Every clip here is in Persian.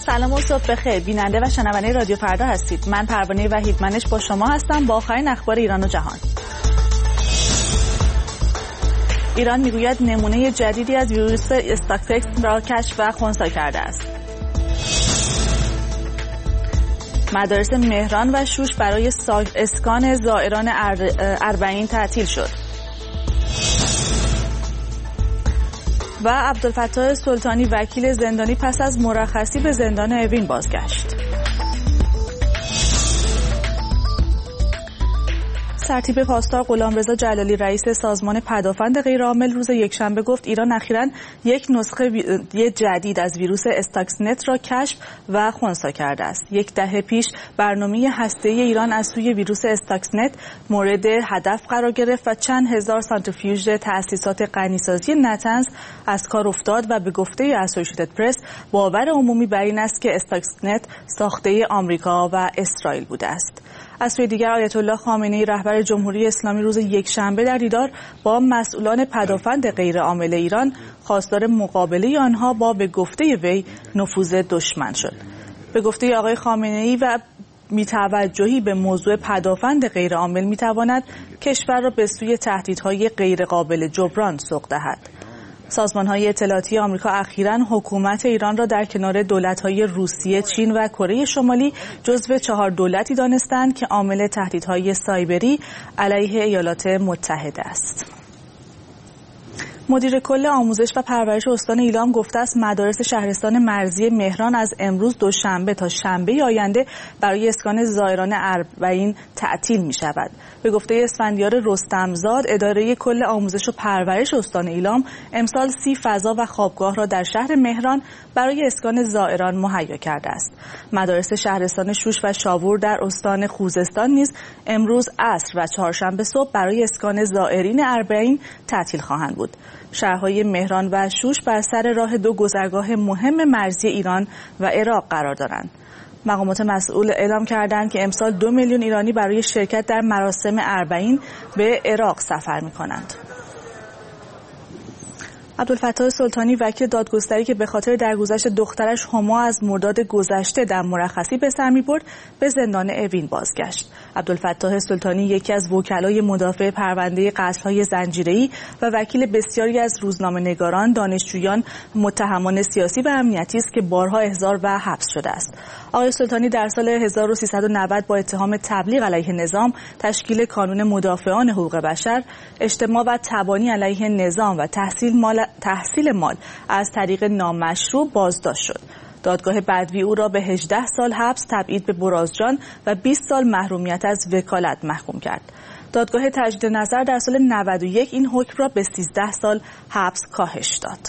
سلام و صبح بخیر. بیننده و شنونده رادیو فردا هستید. من پروانه وحیدمنش با شما هستم با آخرین اخبار ایران و جهان. ایران میگوید نمونه جدیدی از ویروس استاکسنت را کشف و خنثی کرده است. مدارس مهران و شوش برای اسکان زائران اربعین تعطیل شد. و عبدالفتاح سلطانی وکیل زندانی پس از مرخصی به زندان اوین بازگشت. سرتیپ پاسدار غلامرضا جلالی رئیس سازمان پدافند غیرعامل روز یکشنبه گفت ایران اخیراً یک نسخه جدید از ویروس استاکسنت را کشف و خنثی کرده است. یک دهه پیش برنامه هسته‌ای ایران از سوی ویروس استاکسنت مورد هدف قرار گرفت و چند هزار سانتریفیوژ تأسیسات غنیسازی نتنز از کار افتاد و به گفته اسوسییتد پرس باور عمومی بر این است که استاکسنت ساخته آمریکا و اسرائیل بوده است. از سوی دیگر آیت الله خامنه‌ای رهبر جمهوری اسلامی روز یکشنبه در دیدار با مسئولان پدافند غیرعامل ایران خواستار مقابله آنها با به گفته وی نفوذ دشمن شد. به گفته آقای خامنه‌ای و بی‌توجهی به موضوع پدافند غیرعامل می‌تواند کشور را به سوی تهدیدهای غیرقابل جبران سوق دهد. سازمان‌های اطلاعاتی آمریکا اخیراً حکومت ایران را در کنار دولت‌های روسیه، چین و کره شمالی جزو 4 دولتی دانستند که عامل تهدیدهای سایبری علیه ایالات متحده است. مدیر کل آموزش و پرورش استان ایلام گفته است مدارس شهرستان مرزی مهران از امروز دوشنبه تا شنبه آینده برای اسکان زائران اربعین تعطیل می شود. به گفته اسفندیار رستمزاد اداره کل آموزش و پرورش استان ایلام امسال 30 فضا و خوابگاه را در شهر مهران برای اسکان زائران مهیا کرده است. مدارس شهرستان شوش و شاور در استان خوزستان نیز امروز عصر و چهارشنبه صبح برای اسکان زائرین اربعین تعطیل خواهند بود. شهرهای مهران و شوش بر سر راه 2 گذرگاه مهم مرزی ایران و عراق قرار دارند. مقامات مسئول اعلام کردند که امسال 2 میلیون ایرانی برای شرکت در مراسم اربعین به عراق سفر می‌کنند. عبدالفتاح سلطانی وکیل دادگستری که به خاطر درگذشت دخترش هما از مرداد گذشته در مرخصی به سر می‌برد به زندان اوین بازگشت. عبدالفتاح سلطانی یکی از وکلای مدافع پرونده قتل‌های زنجیره‌ای و وکیل بسیاری از روزنامه‌نگاران، دانشجویان، متهمان سیاسی و امنیتی است که بارها احضار و حبس شده است. آقای سلطانی در سال 1390 با اتهام تبلیغ علیه نظام، تشکیل کانون مدافعان حقوق بشر، اجتماع و تبانی علیه نظام و تحصیل مال از طریق نامشروع بازداشت شد. دادگاه بدوی او را به 18 سال حبس، تبعید به برازجان و 20 سال محرومیت از وکالت محکوم کرد. دادگاه تجدید نظر در سال 91 این حکم را به 13 سال حبس کاهش داد.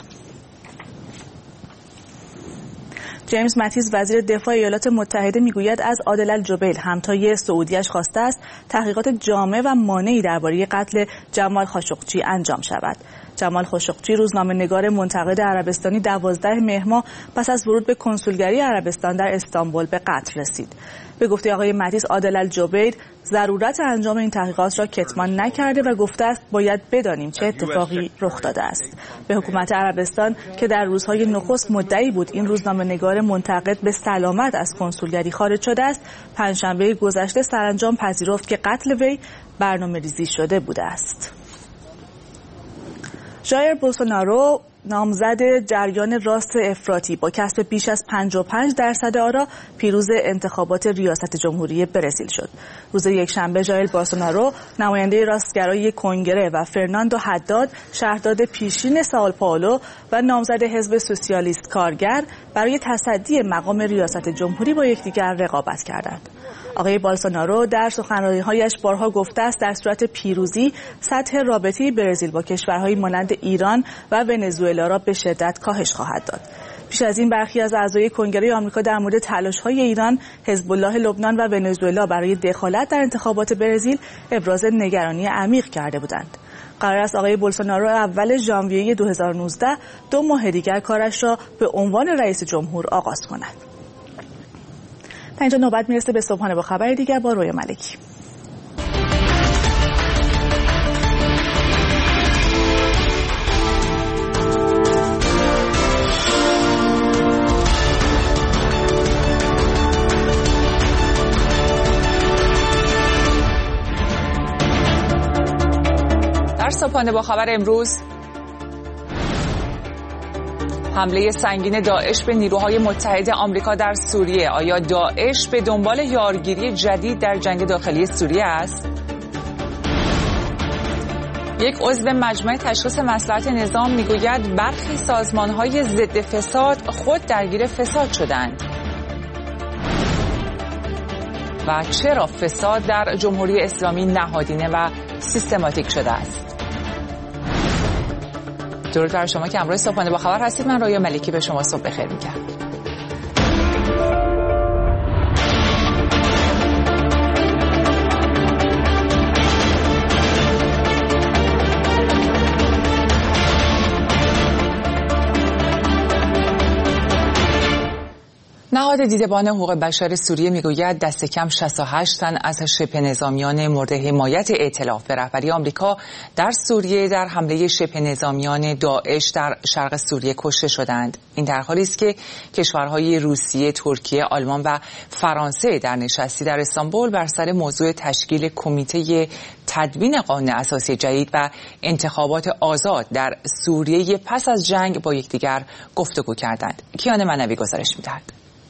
جیمز ماتیس وزیر دفاع ایالات متحده میگوید از عادل الجبیل همتای سعودیش خواسته است تحقیقات جامع و مانعی درباره قتل جمال خاشقچی انجام شود. جمال خاشقچی روزنامه‌نگار منتقد عربستانی 12 مهر ماه پس از ورود به کنسولگری عربستان در استانبول به قتل رسید. به گفته آقای ماتیس عادل الجبیل ضرورت انجام این تحقیقات را کتمان نکرده و گفته است باید بدانیم چه اتفاقی رخ داده است. به حکومت عربستان که در روزهای نخست مدعی بود این روزنامه‌نگار منتقد به سلامت از کنسولگری خارج شده است، پنجشنبه گذشته سرانجام پذیرفت که قتل وی برنامه‌ریزی شده بوده است. ژایر بولسونارو نامزد جریان راست افراطی با کسب بیش از 55% آرا پیروز انتخابات ریاست جمهوری برزیل شد. روز یکشنبه ژایر بولسونارو نماینده راستگرای کنگره و فرناندو حداد شهردار پیشین سائو پائولو و نامزد حزب سوسیالیست کارگر برای تصدی مقام ریاست جمهوری با یکدیگر رقابت کردند. آقای بولسونارو در سخنرانی‌هایش بارها گفته است در صورت پیروزی سطح رابطه برزیل با کشورهای مانند ایران و ونزوئلا را به شدت کاهش خواهد داد. پیش از این برخی از اعضای کنگره آمریکا در مورد تلاش‌های ایران، حزب الله لبنان و ونزوئلا برای دخالت در انتخابات برزیل ابراز نگرانی عمیق کرده بودند. قرار است آقای بولسونارو اول ژانویه 2019 2 ماه دیگر کارش را به عنوان رئیس جمهور آغاز کند. تا اینجا نوبت میرسه به صبحانه با خبر دیگر با رویا ملکی. صبحانه با خبر امروز: حمله سنگین داعش به نیروهای متحد آمریکا در سوریه. آیا داعش به دنبال یارگیری جدید در جنگ داخلی سوریه است؟ یک عضو مجمع تشخیص مصلحت نظام میگوید برخی سازمان‌های ضد فساد خود درگیر فساد شدند. و چرا فساد در جمهوری اسلامی نهادینه و سیستماتیک شده است؟ درود بر شما که همراه صبحانه با خبر هستید. من رؤیا ملکی به شما صبح بخیر میگم. نهاد دیدبان حقوق بشر سوریه میگوید دست کم 68 تن از شبه نظامیان مورد حمایت ائتلاف به رهبری آمریکا در سوریه در حمله شبه نظامیان داعش در شرق سوریه کشته شدند. این در حالی است که کشورهای روسیه، ترکیه، آلمان و فرانسه در نشستی در استانبول بر سر موضوع تشکیل کمیته تدوین قانون اساسی جدید و انتخابات آزاد در سوریه پس از جنگ با یکدیگر گفتگو کردند. کیان منوی گزارش می‌دهد.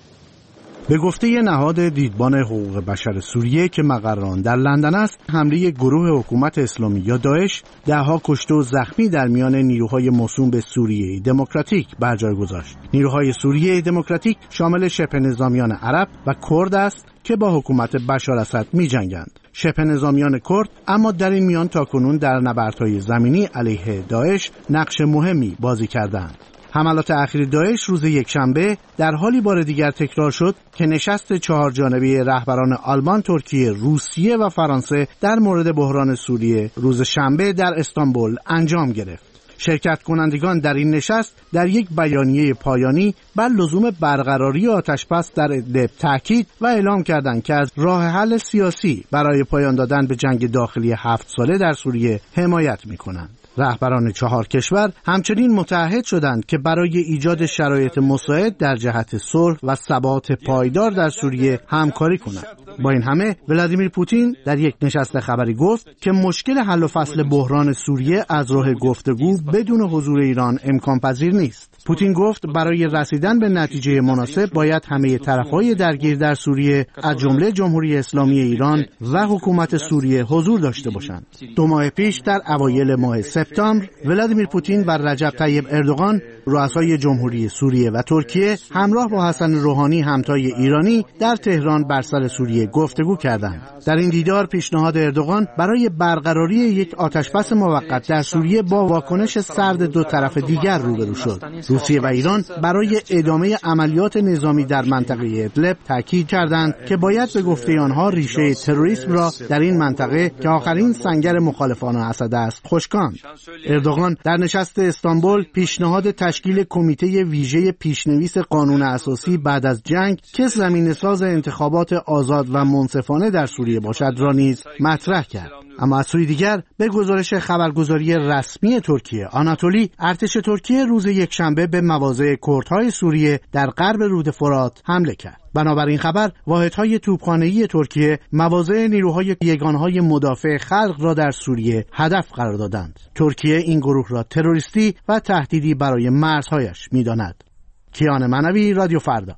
به گفته نهاد دیدبان حقوق بشر سوریه که مقر آن در لندن است، حمله گروه حکومت اسلامی یا داعش ده‌ها کشته و زخمی در میان نیروهای موسوم به سوریه دموکراتیک بر جای گذاشت. نیروهای سوریه دموکراتیک شامل شبه نظامیان عرب و کرد است که با حکومت بشار اسد می‌جنگند. شبه نظامیان کرد اما در این میان تاکنون در نبردهای زمینی علیه داعش نقش مهمی بازی کردند. حملات اخیر داعش روز یکشنبه در حالی بار دیگر تکرار شد که نشست 4 جانبه رهبران آلمان، ترکیه، روسیه و فرانسه در مورد بحران سوریه روز شنبه در استانبول انجام گرفت. شرکت کنندگان در این نشست در یک بیانیه پایانی بر لزوم برقراری آتشبس در ادلب تاکید و اعلام کردند که از راه حل سیاسی برای پایان دادن به جنگ داخلی 7 ساله در سوریه حمایت می‌کنند. رهبران 4 کشور همچنین متعهد شدند که برای ایجاد شرایط مساعد در جهت صلح و ثبات پایدار در سوریه همکاری کنند. با این همه ولادیمیر پوتین در یک نشست خبری گفت که مشکل حل و فصل بحران سوریه از راه گفتگو بدون حضور ایران امکان پذیر نیست. پوتین گفت برای رسیدن به نتیجه مناسب باید همه طرف‌های درگیر در سوریه از جمله جمهوری اسلامی ایران و حکومت سوریه حضور داشته باشند. 2 ماه پیش در اوایل ماه سپتامبر ولادیمیر پوتین و رجب طیب اردوغان رؤسای جمهوری سوریه و ترکیه همراه با حسن روحانی همتای ایرانی در تهران بر سر سوریه گفتگو کردند. در این دیدار پیشنهاد اردوغان برای برقراری یک آتشبس موقت در سوریه با واکنش سرد دو طرف دیگر روبرو شد. روسیه و ایران برای ادامه عملیات نظامی در منطقه ادلب تاکید کردند که باید به گفته آنها ریشه تروریسم را در این منطقه که آخرین سنگر مخالفان اسد است خشکاند. اردوغان در نشست استانبول پیشنهاد تشکیل کمیته ویژه پیشنویس قانون اساسی بعد از جنگ که زمینه‌ساز انتخابات آزاد و منصفانه در سوریه باشد را نیز مطرح کرد. اما از سوی دیگر به گزارش خبرگزاری رسمی ترکیه آناتولی، ارتش ترکیه روز یکشنبه به مواضع کردهای سوریه در غرب رود فرات حمله کرد. بنابراین خبر، واحدهای توپخانه‌ای ترکیه مواضع نیروهای یگانهای مدافع خلق را در سوریه هدف قرار دادند. ترکیه این گروه را تروریستی و تهدیدی برای مرزهایش می‌داند. کیان منوی، رادیو فردا.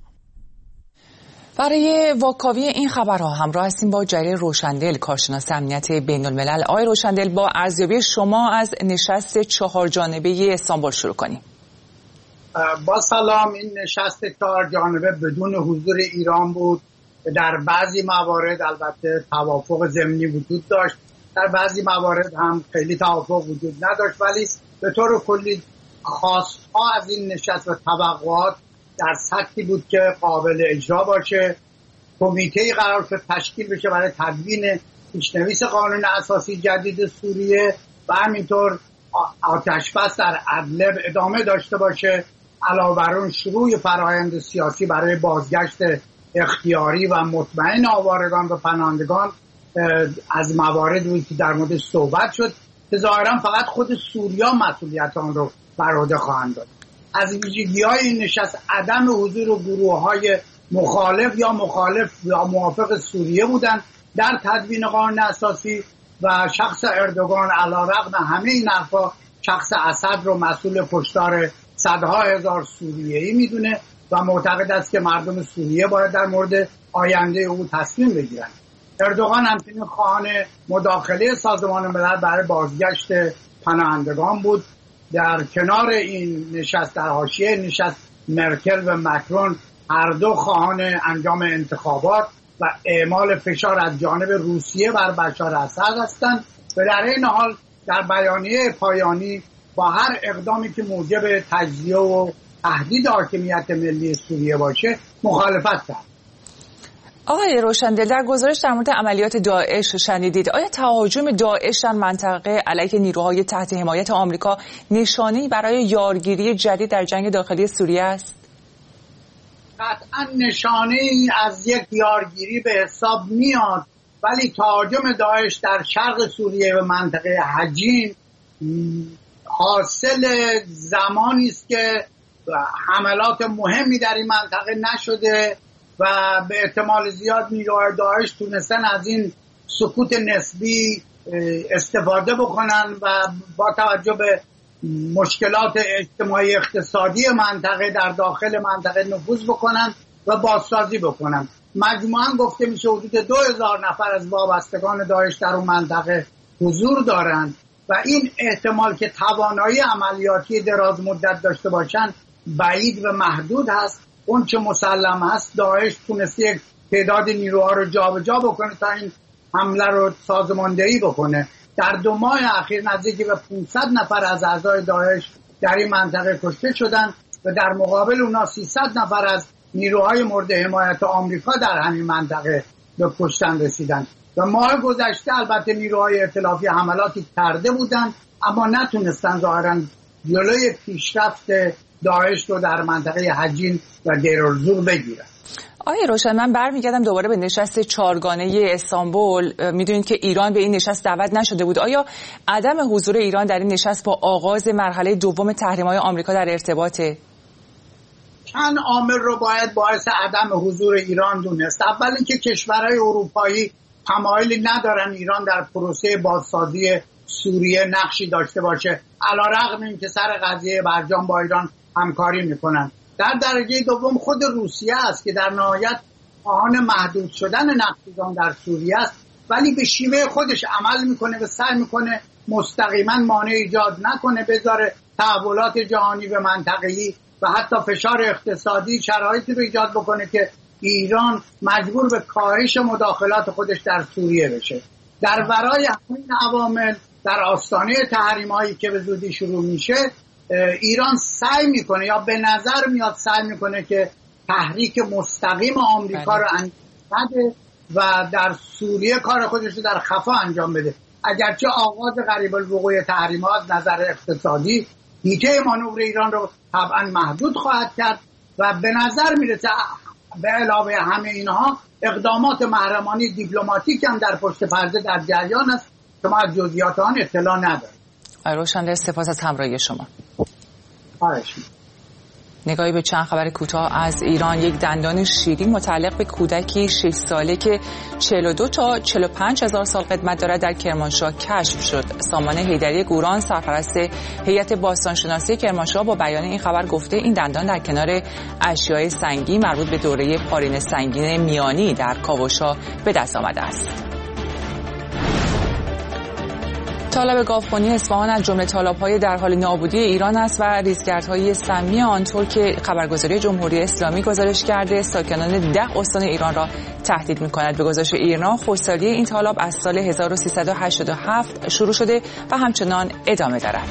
برای واکاوی این خبرها همراه هستیم با جلیل روشندل، کارشناس امنیت بین الملل. آقای روشندل، با ارزیابی شما از نشست 4 جانبه استانبول شروع کنیم. با سلام. این نشست 4 جانبه بدون حضور ایران بود. در بعضی موارد البته توافق ضمنی وجود داشت، در بعضی موارد هم خیلی توافق وجود نداشت، ولی به طور کلی خواستها از این نشست و توقعات در سطحی بود که قابل اجرا باشه. کمیته‌ای قرار شد تشکیل بشه برای تدوین پیشنویس قانون اساسی جدید سوریه و همینطور آتشبس در ادلب ادامه داشته باشه. علاوه بر اون شروع فرآیند سیاسی برای بازگشت اختیاری و مطمئن آوارگان و پناهندگان از مواردی بود که در مورد صحبت شد که ظاهرا فقط خود سوریا مسئولیت آن رو بر عهده خواهند داشت. از ویژگی‌های این نشست عدم حضور گروه‌های مخالف یا موافق سوریه بودند در تدوین قانون اساسی و شخص اردوغان علیرغم همه این حرفا شخص اسد رو مسئول کشتار صدها هزار سوریه‌ای میدونه و معتقد است که مردم سوریه باید در مورد آینده او تصمیم بگیرن. اردوغان همچنین خواهان مداخله سازمان ملل برای بازگشت پناهندگان بود. در کنار این نشست، در حاشیه نشست، مرکل و مکرون هر دو خواهان انجام انتخابات و اعمال فشار از جانب روسیه بر بشار اسد هستند و در این حال در بیانیه پایانی با هر اقدامی که موجب تجزیه و تهدید حاکمیت ملی سوریه باشه مخالفت کرد. آقای روشندل، در گزارش در مورد عملیات داعش شنیدید. آیا تهاجم داعش در منطقه علیه نیروهای تحت حمایت آمریکا نشانه‌ای برای یارگیری جدید در جنگ داخلی سوریه است؟ قطعا نشانه‌ای از یک یارگیری به حساب میاد، ولی تهاجم داعش در شرق سوریه و منطقه حجین حاصل زمانی است که حملات مهمی در این منطقه نشده و به احتمال زیاد نیروهای داعش تونستن از این سکوت نسبی استفاده بکنن و با توجه به مشکلات اجتماعی اقتصادی منطقه در داخل منطقه نفوذ بکنن و بازسازی بکنن. مجموعاً گفته میشه حدود 2000 نفر از وابستگان داعش در اون منطقه حضور دارند و این احتمال که توانایی عملیاتی دراز مدت داشته باشن بعید و محدود هست. اون چه مسلم هست داعش تونسته یک تعداد نیروها رو جابجا بکنه تا این حمله رو سازماندهی بکنه. در 2 ماه اخیر نزدیک به 500 نفر از اعضای داعش در این منطقه کشته شدن و در مقابل اونا 300 نفر از نیروهای مورد حمایت آمریکا در همین منطقه به کشتن رسیدن. و ماه گذشته البته نیروهای ائتلافی حملاتی کرده بودن اما نتونستن ظاهراً جلوی پیشرفت داعش رو در منطقه حجین و دیرالزور بگیرن. آقای روشن، من برمیگردم دوباره به نشست 4گانه استانبول. میدونید که ایران به این نشست دعوت نشده بود. آیا عدم حضور ایران در این نشست با آغاز مرحله دوم تحریم‌های آمریکا در ارتباطه؟ چند عامل رو باید باعث عدم حضور ایران دونست. اول اینکه کشورهای اروپایی تمایلی ندارن ایران در پروسه بازسازی سوریه نقشی داشته باشه، علیرغم اینکه سر قضیه برجام با ایران همکاری میکنن. در درجه دوم خود روسیه است که در نهایت خواهان محدود شدن نقشگان در سوریه است، ولی به شیوه خودش عمل میکنه و سعی میکنه مستقیما مانع ایجاد نکنه، بذاره تحولات جهانی و منطقه‌ای و حتی فشار اقتصادی شرایطی رو ایجاد بکنه که ایران مجبور به کاهش مداخلات خودش در سوریه بشه. در ورای همین عوامل در آستانه تحریم‌هایی که به زودی شروع میشه ایران سعی میکنه یا به نظر میاد سعی میکنه که تحریک مستقیم آمریکا رو انجام بده و در سوریه کار خودش رو در خفا انجام بده. اگرچه آغاز قریب الوقوع تحریمات نظر اقتصادی هیته مانور ایران رو طبعا محدود خواهد کرد و به نظر میرسه به علاوه همه اینها اقدامات محرمانه دیپلماتیک هم در پشت پرده در جریان است که ما از جزئیات آن اطلاع نداریم. روشندل، سپاس از همراهی شما. خواهش. نگاهی به چند خبر کوتاه از ایران. یک دندان شیرین متعلق به کودکی 6 ساله که 42 تا 45 هزار سال قدمت دارد در کرمانشاه کشف شد. سامان حیدری گوران، سرپرست هیئت باستانشناسی کرمانشاه، با بیان این خبر گفته این دندان در کنار اشیاء سنگی مربوط به دوره پارین سنگین میانی در کاوش‌ها به دست آمده است. تالاب گاوخونی اصفهان از جمله تالاب‌های در حال نابودی ایران است و ریزگردهای سمی آنطور که خبرگزاری جمهوری اسلامی گزارش کرده ساکنان 10 استان ایران را تهدید می‌کند. به گزارش ایرنا خشکسالی این تالاب از سال 1387 شروع شده و همچنان ادامه دارد.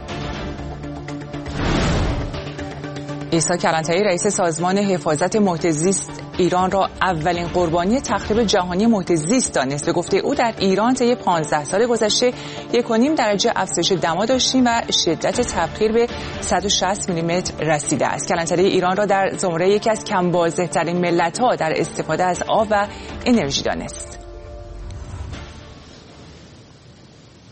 عیسی کلانتری، رئیس سازمان حفاظت محیط زیست ایران، را اولین قربانی تخریب جهانی محیط زیست دانست. به گفته او در ایران طی 15 سال گذشته 1.5 درجه افزایش دما داشتیم و شدت تبخیر به 160 میلیمتر رسیده است. کلانتری ایران را در زمره یکی از کم‌بازده‌ترین ملت‌ها در استفاده از آب و انرژی دانست.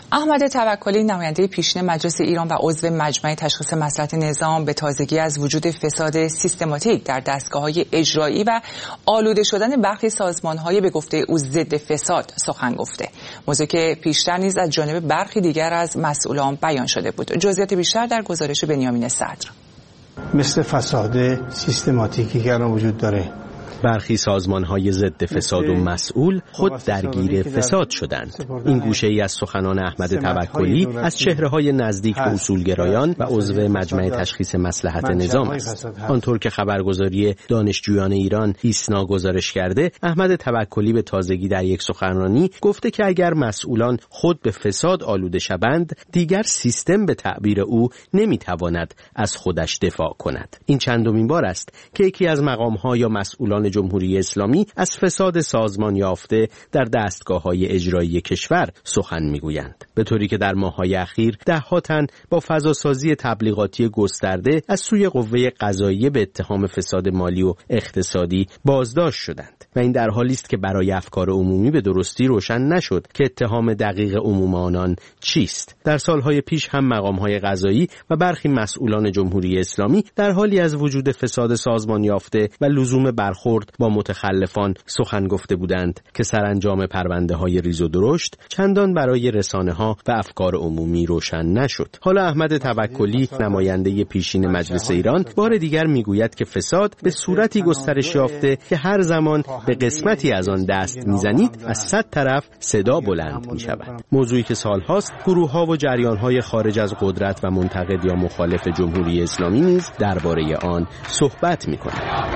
احمد توکلی نماینده پیشین مجلس ایران و عضو مجمع تشخیص مصلحت نظام به تازگی از وجود فساد سیستماتیک در دستگاه‌های اجرایی و آلوده شدن برخی سازمان‌های به گفته او ضد فساد سخن گفته. موضوعی که پیشتر نیز از جانب برخی دیگر از مسئولان بیان شده بود. جزئیات بیشتر در گزارش بنیامین صدر. مثل فساد سیستماتیکی که الان وجود داره، برخی سازمان‌های ضد فساد و مسئول خود درگیر فساد شدند. این گوشه‌ای از سخنان احمد توکلی از چهره‌های نزدیک به اصولگرایان و عضو مجمع تشخیص مصلحت نظام است. آنطور که خبرگزاری دانشجویان ایران ایسنا گزارش کرده، احمد توکلی به تازگی در یک سخنرانی گفته که اگر مسئولان خود به فساد آلوده شوند، دیگر سیستم به تعبیر او نمی‌تواند از خودش دفاع کند. این چندمین بار است که یکی از مقام‌ها یا مسئولان جمهوری اسلامی از فساد سازمان یافته در دستگاه‌های اجرایی کشور سخن می‌گویند، به طوری که در ماه‌های اخیر ده‌ها تن با فضاسازی تبلیغاتی گسترده از سوی قوه قضاییه به اتهام فساد مالی و اقتصادی بازداشت شدند و این در حالی است که برای افکار عمومی به درستی روشن نشد که اتهام دقیق عموم آنان چیست. در سال‌های پیش هم مقام‌های قضایی و برخی مسئولان جمهوری اسلامی در حالی از وجود فساد سازمان یافته و لزوم برخورد با متخلفان سخن گفته بودند که سرانجام پرونده‌های ریز و درشت چندان برای رسانه‌ها و افکار عمومی روشن نشد. حالا احمد توکلی نماینده پیشین مجلس ایران بار دیگر میگوید که فساد به صورتی گسترش یافته که هر زمان به قسمتی از آن دست میزنید از 100 طرف صدا بلند میشود. موضوعی که سالهاست گروه‌ها و جریان‌های خارج از قدرت و منتقد یا مخالف جمهوری اسلامی نیز درباره آن صحبت می‌کنند.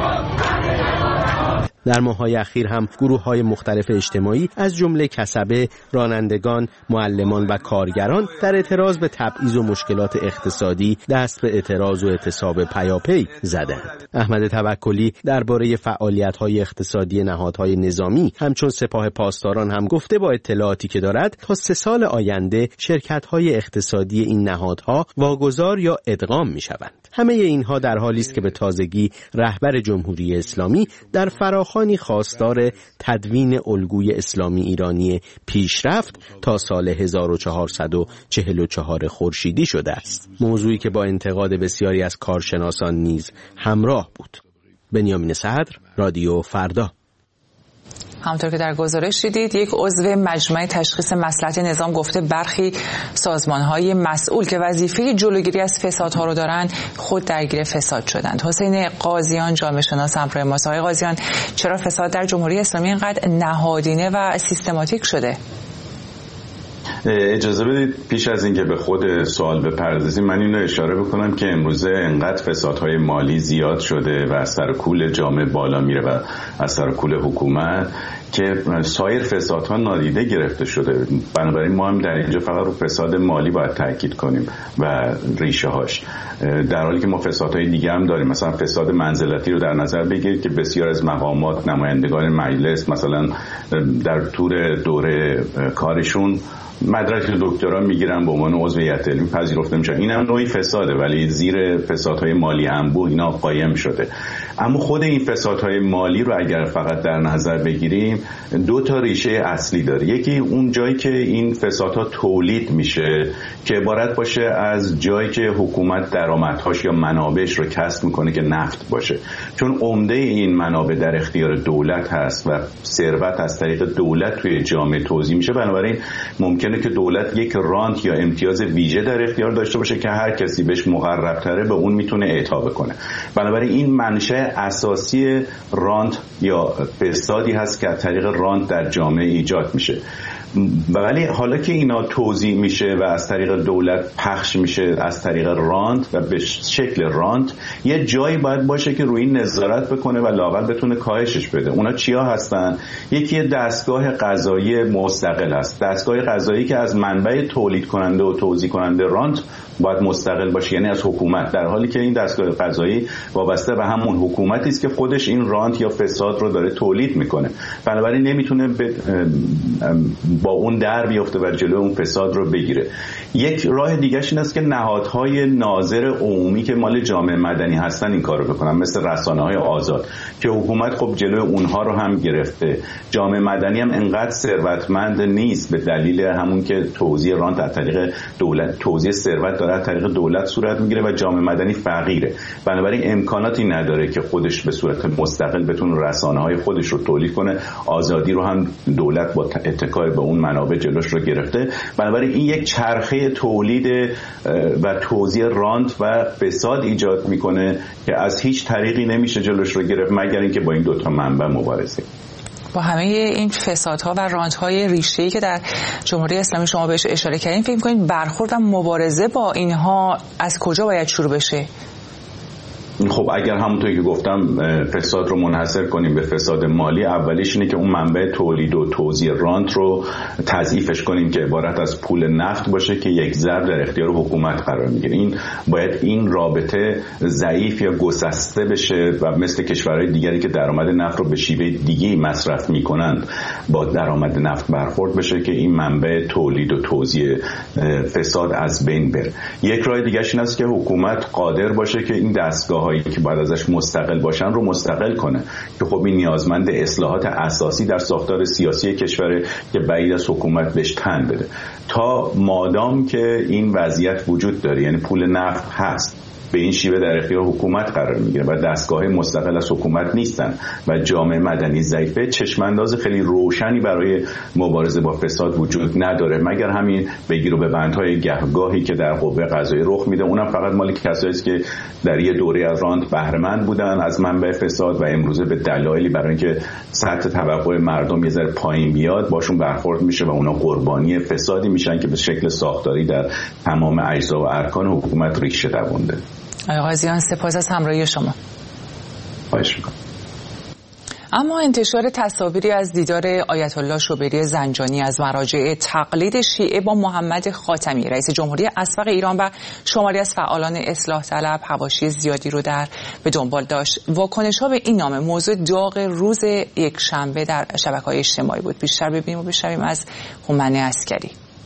در ماه‌های اخیر هم گروه‌های مختلف اجتماعی از جمله کسبه، رانندگان، معلمان و کارگران در اعتراض به تبعیض و مشکلات اقتصادی دست به اعتراض و اعتصاب پیاپی زدند. احمد توکلی درباره فعالیت‌های اقتصادی نهادهای نظامی همچون سپاه پاسداران هم گفته با اطلاعاتی که دارد تا 3 سال آینده شرکت‌های اقتصادی این نهادها واگذار یا ادغام می‌شوند. همه اینها در حالی است که به تازگی رهبر جمهوری اسلامی در فراخوانی خواستار تدوین الگوی اسلامی ایرانی پیشرفت تا سال 1444 خورشیدی شده است. موضوعی که با انتقاد بسیاری از کارشناسان نیز همراه بود. بنیامین صدر، رادیو فردا. همونطور که در گزارش دیدید، یک عضو مجمع تشخیص مصلحت نظام گفته برخی سازمان‌های مسئول که وظیفه جلوگیری از فسادها رو دارن خود درگیر فساد شدند. حسین قاضیان جامعه شناس همراه ماست. آقای قاضیان، چرا فساد در جمهوری اسلامی اینقدر نهادینه و سیستماتیک شده؟ اجازه بدید پیش از اینکه به خود سوال بپردازیم من اینو اشاره بکنم که امروزه انقدر فسادهای مالی زیاد شده و از سر کول جامعه بالا میره و از سر کول حکومت که سایر فسادها نادیده گرفته شده. بنابراین ما هم در اینجا فقط رو فساد مالی باید تاکید کنیم و ریشه هاش، در حالی که ما فسادهای دیگه هم داریم. مثلا فساد منزلتی رو در نظر بگیرید که بسیار از مقامات، نمایندگان مجلس مثلا در طول دوره کارشون مدرک دکترا میگیرن به عنوان عضو هیئت علمی پذیرفته میشن. این هم نوعی فساده، ولی زیر فسادهای مالی انبوه اینا قایم شده. اما خود این فسادهای مالی رو اگر فقط در نظر بگیریم 2 ریشه اصلی داره. یکی اون جایی که این فسادها تولید میشه که عبارت باشه از جایی که حکومت درآمدهاش یا منابعش رو کسب میکنه که نفت باشه، چون عمده این منابع در اختیار دولت هست و ثروت از طریق دولت توی جامعه توزیع میشه. بنابراین ممکنه که دولت یک رانت یا امتیاز ویژه در اختیار داشته باشه که هر کسی بهش مقرب‌تره به اون میتونه اعطا بکنه. بنابراین این منشأ اساسی رانت یا فسادی هست که از طریق رانت در جامعه ایجاد میشه. ولی حالا که اینا توزیع میشه و از طریق دولت پخش میشه از طریق رانت و به شکل رانت، یه جایی باید باشه که روی این نظارت بکنه و لااقل بتونه کاهشش بده. اونا چیا هستن؟ یکی دستگاه قضایی مستقل است، دستگاه قضایی که از منبع تولید کننده و توزیع کننده رانت باید مستقل باشه، یعنی از حکومت، در حالی که این دستگاه قضایی وابسته به همون حکومتی است که خودش این رانت یا فساد رو داره تولید میکنه. بنابراین نمیتونه با اون در بیفته و جلوی اون فساد رو بگیره. یک راه دیگه‌ش این است که نهادهای ناظر عمومی که مال جامعه مدنی هستن این کارو بکنن، مثل رسانه‌های آزاد که حکومت خب جلوی اونها رو هم گرفته. جامعه مدنی هم انقدر ثروتمند نیست به دلیل همون که توزیع رانت از طریق دولت، توزیع ثروت داره از طریق دولت صورت میگیره و جامعه مدنی فقیره. بنابراین امکاناتی نداره که خودش به صورت مستقل بتونه رسانه‌های خودش رو تولید کنه. آزادی رو هم دولت با اتکای به اون منابع جلوش رو گرفته. بنابراین این یک چرخه تولید و توزیع رانت و فساد ایجاد میکنه که از هیچ طریقی نمیشه جلوش رو گرفت مگر اینکه با این دوتا منبع مبارزه. با همه این فسادها و رانت‌های ریشه‌ای که در جمهوری اسلامی شما بهش اشاره کردین، فکر می‌کنید برخورد و مبارزه با اینها از کجا باید شروع بشه؟ خب اگر همونطور که گفتم فساد رو منحصر کنیم به فساد مالی، اولیش اینه که اون منبع تولید و توزیع رانت رو تضعیفش کنیم که عبارت از پول نفت باشه که یک ضرب در اختیار حکومت قرار میگیره. این باید این رابطه ضعیف یا گسسته بشه و مثل کشورهای دیگری که درآمد نفت رو به شیوه دیگه‌ای مصرف میکنند با درآمد نفت برخورد بشه که این منبع تولید و توزیع فساد از بین بره. یک راه دیگه این است که حکومت قادر باشه که این دستگاه‌هایی که باید ازش مستقل باشن رو مستقل کنه که خب این نیازمند اصلاحات اساسی در ساختار سیاسی کشور که بعید از حکومت بهش تن بده. تا مادام که این وضعیت وجود داره، یعنی پول نفت هست، به این شیوه در اختیار حکومت قرار میگیره و دستگاه مستقل از حکومت نیستن و جامعه مدنی ضعیفه، چشمانداز خیلی روشنی برای مبارزه با فساد وجود نداره مگر همین بگیر و ببندهای گهگاهی که در قوه قضاییه رخ میده. اونم فقط مال کسایی است که در یه دوره از رانت بهره مند بودن از منبع فساد و امروزه به دلایلی برای اینکه سطح توقع مردم یه ذره پایین بیاد باشون برخورد میشه و اونا قربانی فسادی میشن که به شکل ساختاری در تمام اجزا و ارکان حکومت ریشه دوونده. آقای قاضیان سپاس از همراهی شما. خواهش میکنم. اما انتشار تصاویری از دیدار آیت الله شوبری زنجانی از مراجع تقلید شیعه با محمد خاتمی رئیس جمهوری اسبق ایران و شماری از فعالان اصلاح طلب حواشی زیادی رو به دنبال داشت. واکنش‌ها به این نامه موضوع داغ روز یکشنبه در شبکه‌های اجتماعی بود. بیشتر ببینیم و بشنویم از هومن عسکری.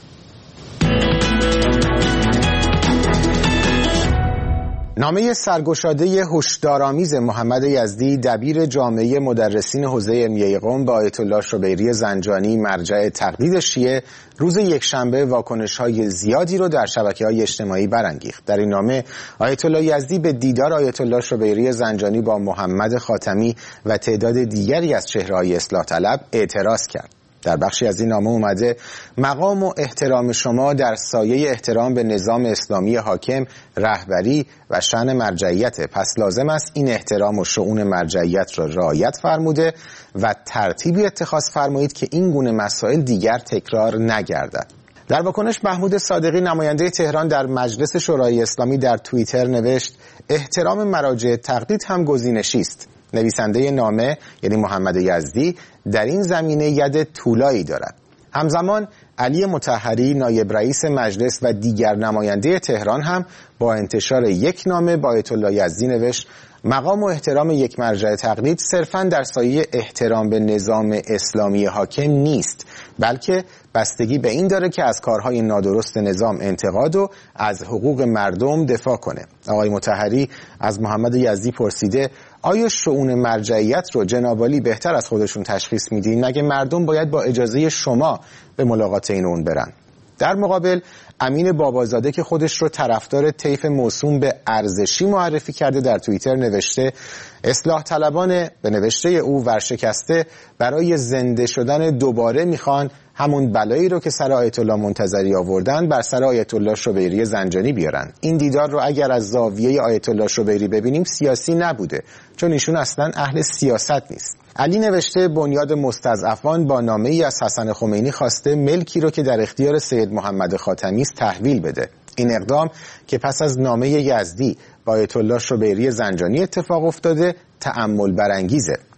نامه سرگشاده هشدارآمیز محمد یزدی دبیر جامعه مدرسین حوزه علمیه قم به آیت الله شوبری زنجانی مرجع تقلید شیعه روز یکشنبه واکنش‌های زیادی رو در شبکه‌های اجتماعی برانگیخت. در این نامه آیت الله یزدی به دیدار آیت الله شوبری زنجانی با محمد خاتمی و تعداد دیگری از چهره‌های اصلاح طلب اعتراض کرد. در بخشی از این نامه اومده مقام و احترام شما در سایه احترام به نظام اسلامی حاکم رهبری و شأن مرجعیت، پس لازم است این احترام و شؤون مرجعیت را رعایت فرموده و ترتیبی اتخاذ فرمایید که این گونه مسائل دیگر تکرار نگردد. در واکنش محمود صادقی نماینده تهران در مجلس شورای اسلامی در توییتر نوشت احترام مراجع تقلید هم گزینشی است. نویسنده نامه یعنی محمد یزدی در این زمینه ید طولایی دارد. همزمان علی مطهری نایب رئیس مجلس و دیگر نماینده تهران هم با انتشار یک نامه با آیت الله یزدی نوشت مقام و احترام یک مرجع تقلید صرفاً در سایه احترام به نظام اسلامی حاکم نیست، بلکه بستگی به این داره که از کارهای نادرست نظام انتقاد و از حقوق مردم دفاع کنه. آقای مطهری از محمد یزدی پرسیده آیا شؤون مرجعیت رو جناب عالی بهتر از خودشون تشخیص میدین؟ مگه مردم باید با اجازه شما به ملاقات این اون برن؟ در مقابل امین بابازاده که خودش رو طرفدار طیف موسوم به ارزشی معرفی کرده در توییتر نوشته اصلاح طلبان به نوشته او ورشکسته برای زنده شدن دوباره میخوان همون بلایی رو که سر آیت الله منتظری آوردن بر سر آیت الله شوبری زنجانی بیارن. این دیدار رو اگر از زاویه آیت الله شوبری ببینیم سیاسی نبوده، چون ایشون اصلا اهل سیاست نیست. علی نوشته بنیاد مستضعفان با نامه‌ای از حسن خمینی خواسته ملکی رو که در اختیار سید محمد خاتمی است تحویل بده. این اقدام که پس از نامه یزدی با آیت الله شوبری زنجانی اتفاق افتاده تأمل برانگیزه.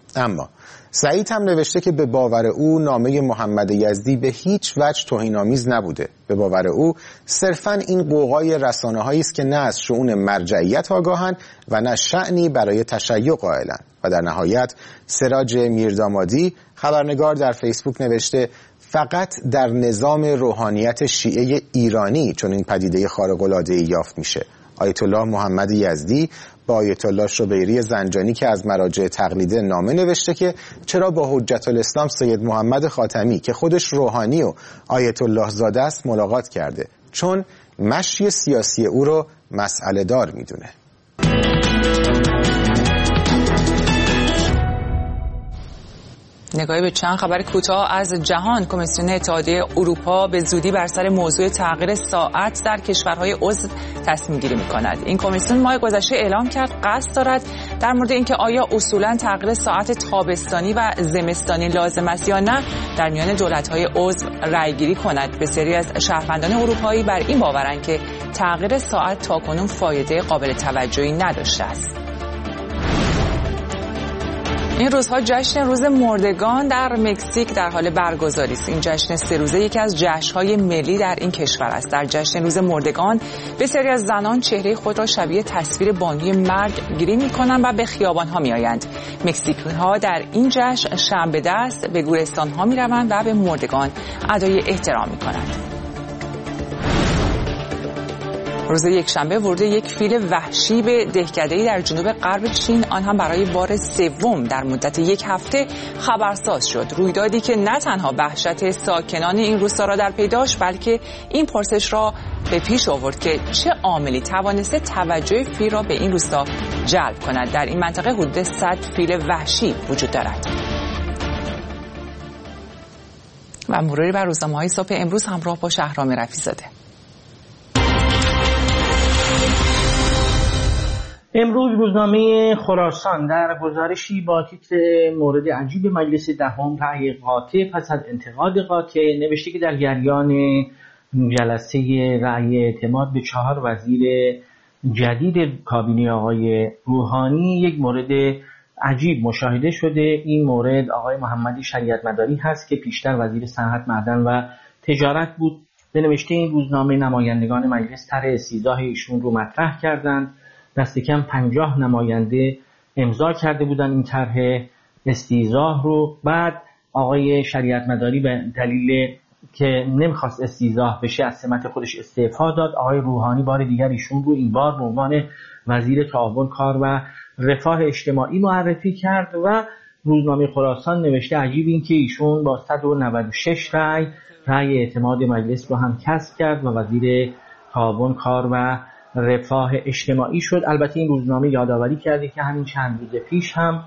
اما سعید هم نوشته که به باور او نامه محمد یزدی به هیچ وجه توهین‌آمیز نبوده. به باور او صرفاً این قوقای رسانه‌هایی است که نه از شؤون مرجعیت آگاهند و نه شأنی برای تشیع قائلند. و در نهایت سراج میردامادی خبرنگار در فیسبوک نوشته فقط در نظام روحانیت شیعه ایرانی چون این پدیده خارق‌العاده‌ای یافت میشه. آیت الله محمد یزدی با آیت الله شبیری زنجانی که از مراجع تقلیده نامه نوشته که چرا با حجت الاسلام سید محمد خاتمی که خودش روحانی و آیت الله زاده است ملاقات کرده، چون مشی سیاسی او رو مسئله دار میدونه. نگاهی به چند خبر کوتاه از جهان. کمیسیون اتحادیه اروپا به زودی بر سر موضوع تغییر ساعت در کشورهای عضو تصمیم گیری می‌کند. این کمیسیون ماه گذشته اعلام کرد قصد دارد در مورد اینکه آیا اصولاً تغییر ساعت تابستانی و زمستانی لازم است یا نه در میان دولت‌های عضو رأی‌گیری کند. بسیاری از شهروندان اروپایی بر این باورند که تغییر ساعت تاکنون فایده قابل توجهی نداشته است. این روزها جشن روز مردگان در مکزیک در حال برگزاری است. این جشن 3 روزه یکی از جشن‌های ملی در این کشور است. در جشن روز مردگان بسیاری از زنان چهره خود را شبیه تصویر بانوی مرگ گیری می‌کنند و به خیابان‌ها می‌آیند. مکزیکی‌ها در این جشن شنبه دست به گورستان‌ها می‌روند و به مردگان ادای احترام می‌کنند. روز یکشنبه ورود یک فیل وحشی به دهکده‌ای در جنوب غرب چین، آن هم برای بار سوم در مدت یک هفته خبرساز شد. رویدادی که نه تنها وحشت ساکنان این روستا را در پی داشت، بلکه این پرسش را به پیش آورد که چه عاملی توانسته توجه فیل را به این روستا جلب کند. در این منطقه حدود 100 فیل وحشی وجود دارد. و مروری بر روزنامه‌های صبح امروز همراه با شهرام رفیع‌زاده. امروز روزنامه خراسان در گزارشی با تیتر مورد عجیب مجلس دهم رأی قاطع پس از انتقاد قاطع نوشته که در جریان جلسه رأی اعتماد به 4 وزیر جدید کابینه آقای روحانی یک مورد عجیب مشاهده شده. این مورد آقای محمد شریعت مداری هست که پیشتر وزیر صنعت، معدن و تجارت بود. به نوشته این روزنامه نمایندگان مجلس طرح استیضاح ایشون رو مطرح کردند. دست کم 50 نماینده امضا کرده بودن این طرح استیضاح رو. بعد آقای شریعت مداری به دلیل که نمیخواست استیضاح بشه از سمت خودش استعفا داد. آقای روحانی بار دیگر ایشون رو این بار به عنوان وزیر تعاون، کار و رفاه اجتماعی معرفی کرد و روزنامه خراسان نوشته عجیب این که ایشون با 196 رأی اعتماد مجلس رو هم کسب کرد و وزیر تعاون، کار و رفاه اجتماعی شد. البته این روزنامه یادآوری کرده که همین چند روز پیش هم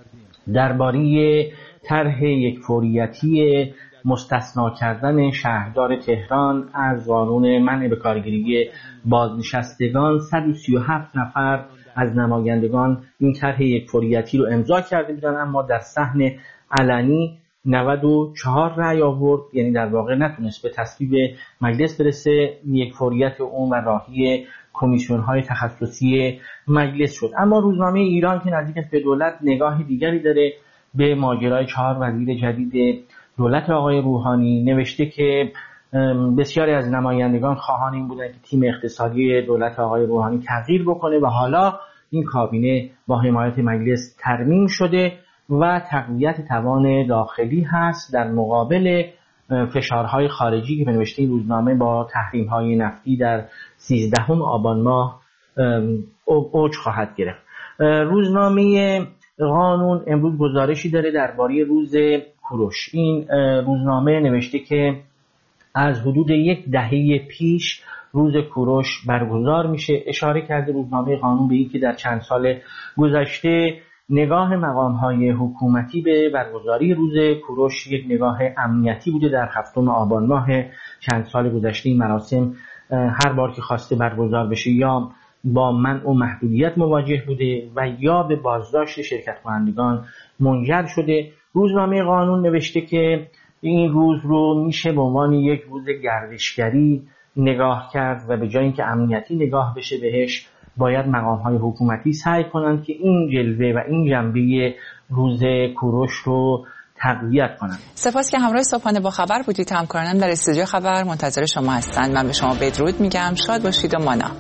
درباره طرح یک فوریتی مستثنا کردن شهردار تهران از قانون منع به کارگیری بازنشستگان 137 نفر از نمایندگان این طرح یک فوریتی رو امضا کرده بودن، اما در صحن علنی 94 رأی آورد، یعنی در واقع نتونست به تصویب مجلس برسه. یک فوریت اون و راهی کمیسیون‌های تخصصی مجلس شد. اما روزنامه ایران که نزدیک به دولت نگاه دیگری داره به ماجرای 4 وزیر جدید دولت آقای روحانی نوشته که بسیاری از نمایندگان خواهان این بودن که تیم اقتصادی دولت آقای روحانی تغییر بکنه و حالا این کابینه با حمایت مجلس ترمیم شده و تقویت توان داخلی هست در مقابل فشارهای خارجی که به نوشته این روزنامه با تحریم‌های نفتی در 13 آبان ماه اوج خواهد گرفت. روزنامه قانون امروز گزارشی داره درباره روز کوروش. این روزنامه نوشته که از حدود 10 دهه پیش روز کوروش برگزار میشه. اشاره کرده روزنامه قانون به این که در چند سال گذشته نگاه مقام‌های حکومتی به برگزاری روز کوروش یک نگاه امنیتی بوده. در 7 آبان ماه چند سال گذشته این مراسم هر بار که خواسته برگزار بشه یا با منع و محدودیت مواجه بوده و یا به بازداشت شرکت کنندگان منجر شده. روزنامه قانون نوشته که این روز رو میشه به عنوان یک روز گردشگری نگاه کرد و به جای اینکه امنیتی نگاه بشه بهش باید مقام‌های حکومتی سعی کنند که این جلوه و این جنبه روز کوروش رو تقویت کنند. سپاس که همراه صبحانه با خبر بودید. همکارانم در استودیو خبر منتظر شما هستند. من به شما بدرود میگم. شاد باشید و مانا.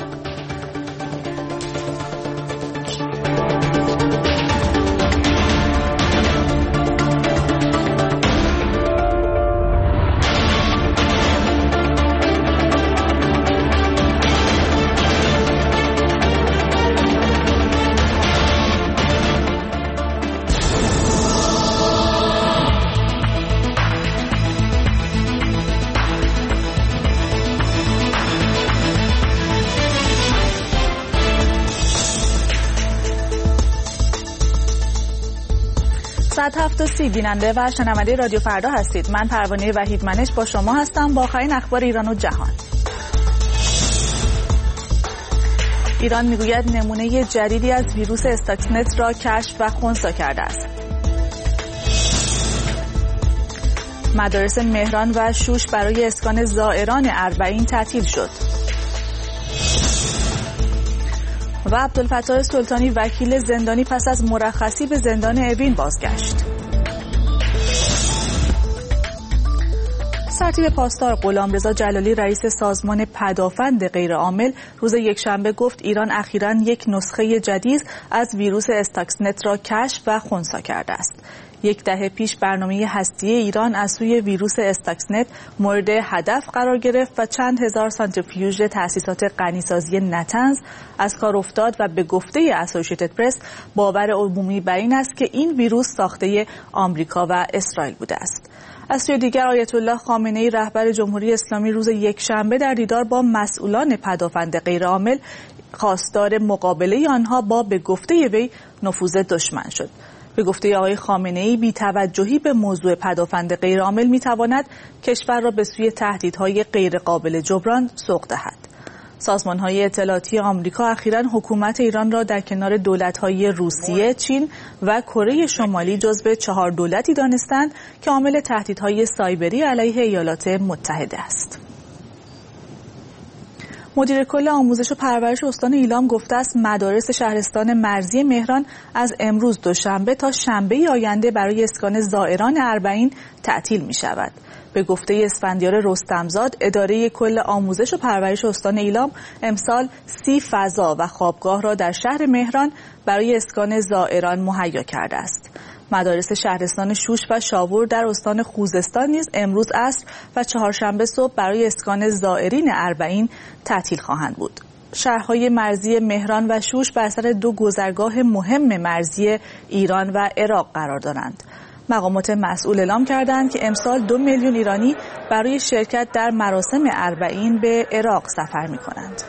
ساعت 7:30 بیننده و شنونده رادیو فردا هستید. من پروانه وحیدمنش با شما هستم با آخرین اخبار ایران و جهان. ایران میگوید نمونه جدیدی از ویروس استاکسنت را کشف و خنثی کرده است. مدارس مهران و شوش برای اسکان زائران اربعین تعطیل شد. و عبدالفتاح سلطانی وکیل زندانی پس از مرخصی به زندان اوین بازگشت. سرتیپ پاسدار غلامرضا جلالی رئیس سازمان پدافند غیرعامل روز یکشنبه گفت ایران اخیراً یک نسخه جدید از ویروس استاکسنت را کشف و خنثی کرده است. یک دهه پیش برنامه هسته‌ای ایران از سوی ویروس استاکسنت مورد هدف قرار گرفت و چند هزار سانتریفیوژ تأسیسات غنیسازی نتنز از کار افتاد و به گفته اسوسییتد پرس باور عمومی بر این است که این ویروس ساخته آمریکا و اسرائیل بوده است. از سوی دیگر آیت الله خامنه‌ای رهبر جمهوری اسلامی روز یکشنبه در دیدار با مسئولان پدافند غیرعامل خواستار مقابله آنها با به گفته وی نفوذ دشمن شد. به گفته آقای خامنه‌ای بی‌توجهی به موضوع پدافند غیرعامل می‌تواند کشور را به سوی تهدیدهای غیرقابل جبران سوق دهد. سازمان‌های اطلاعاتی آمریکا اخیراً حکومت ایران را در کنار دولت‌های روسیه، چین و کره شمالی جزو 4 دولتی دانستند که عامل تهدیدهای سایبری علیه ایالات متحده است. مدیر کل آموزش و پرورش استان ایلام گفته است مدارس شهرستان مرزی مهران از امروز دوشنبه تا شنبه آینده برای اسکان زائران اربعین تعطیل می شود. به گفته اسفندیار رستمزاد اداره کل آموزش و پرورش استان ایلام امسال 30 فضا و خوابگاه را در شهر مهران برای اسکان زائران مهیا کرده است. مدارس شهرستان شوش و شاور در استان خوزستان نیز امروز عصر و چهارشنبه صبح برای اسکان زائرین اربعین تعطیل خواهند بود. شهرهای مرزی مهران و شوش بر سر 2 گذرگاه مهم مرزی ایران و عراق قرار دارند. مقامات مسئول اعلام کردند که امسال 2 میلیون ایرانی برای شرکت در مراسم اربعین به عراق سفر می‌کنند.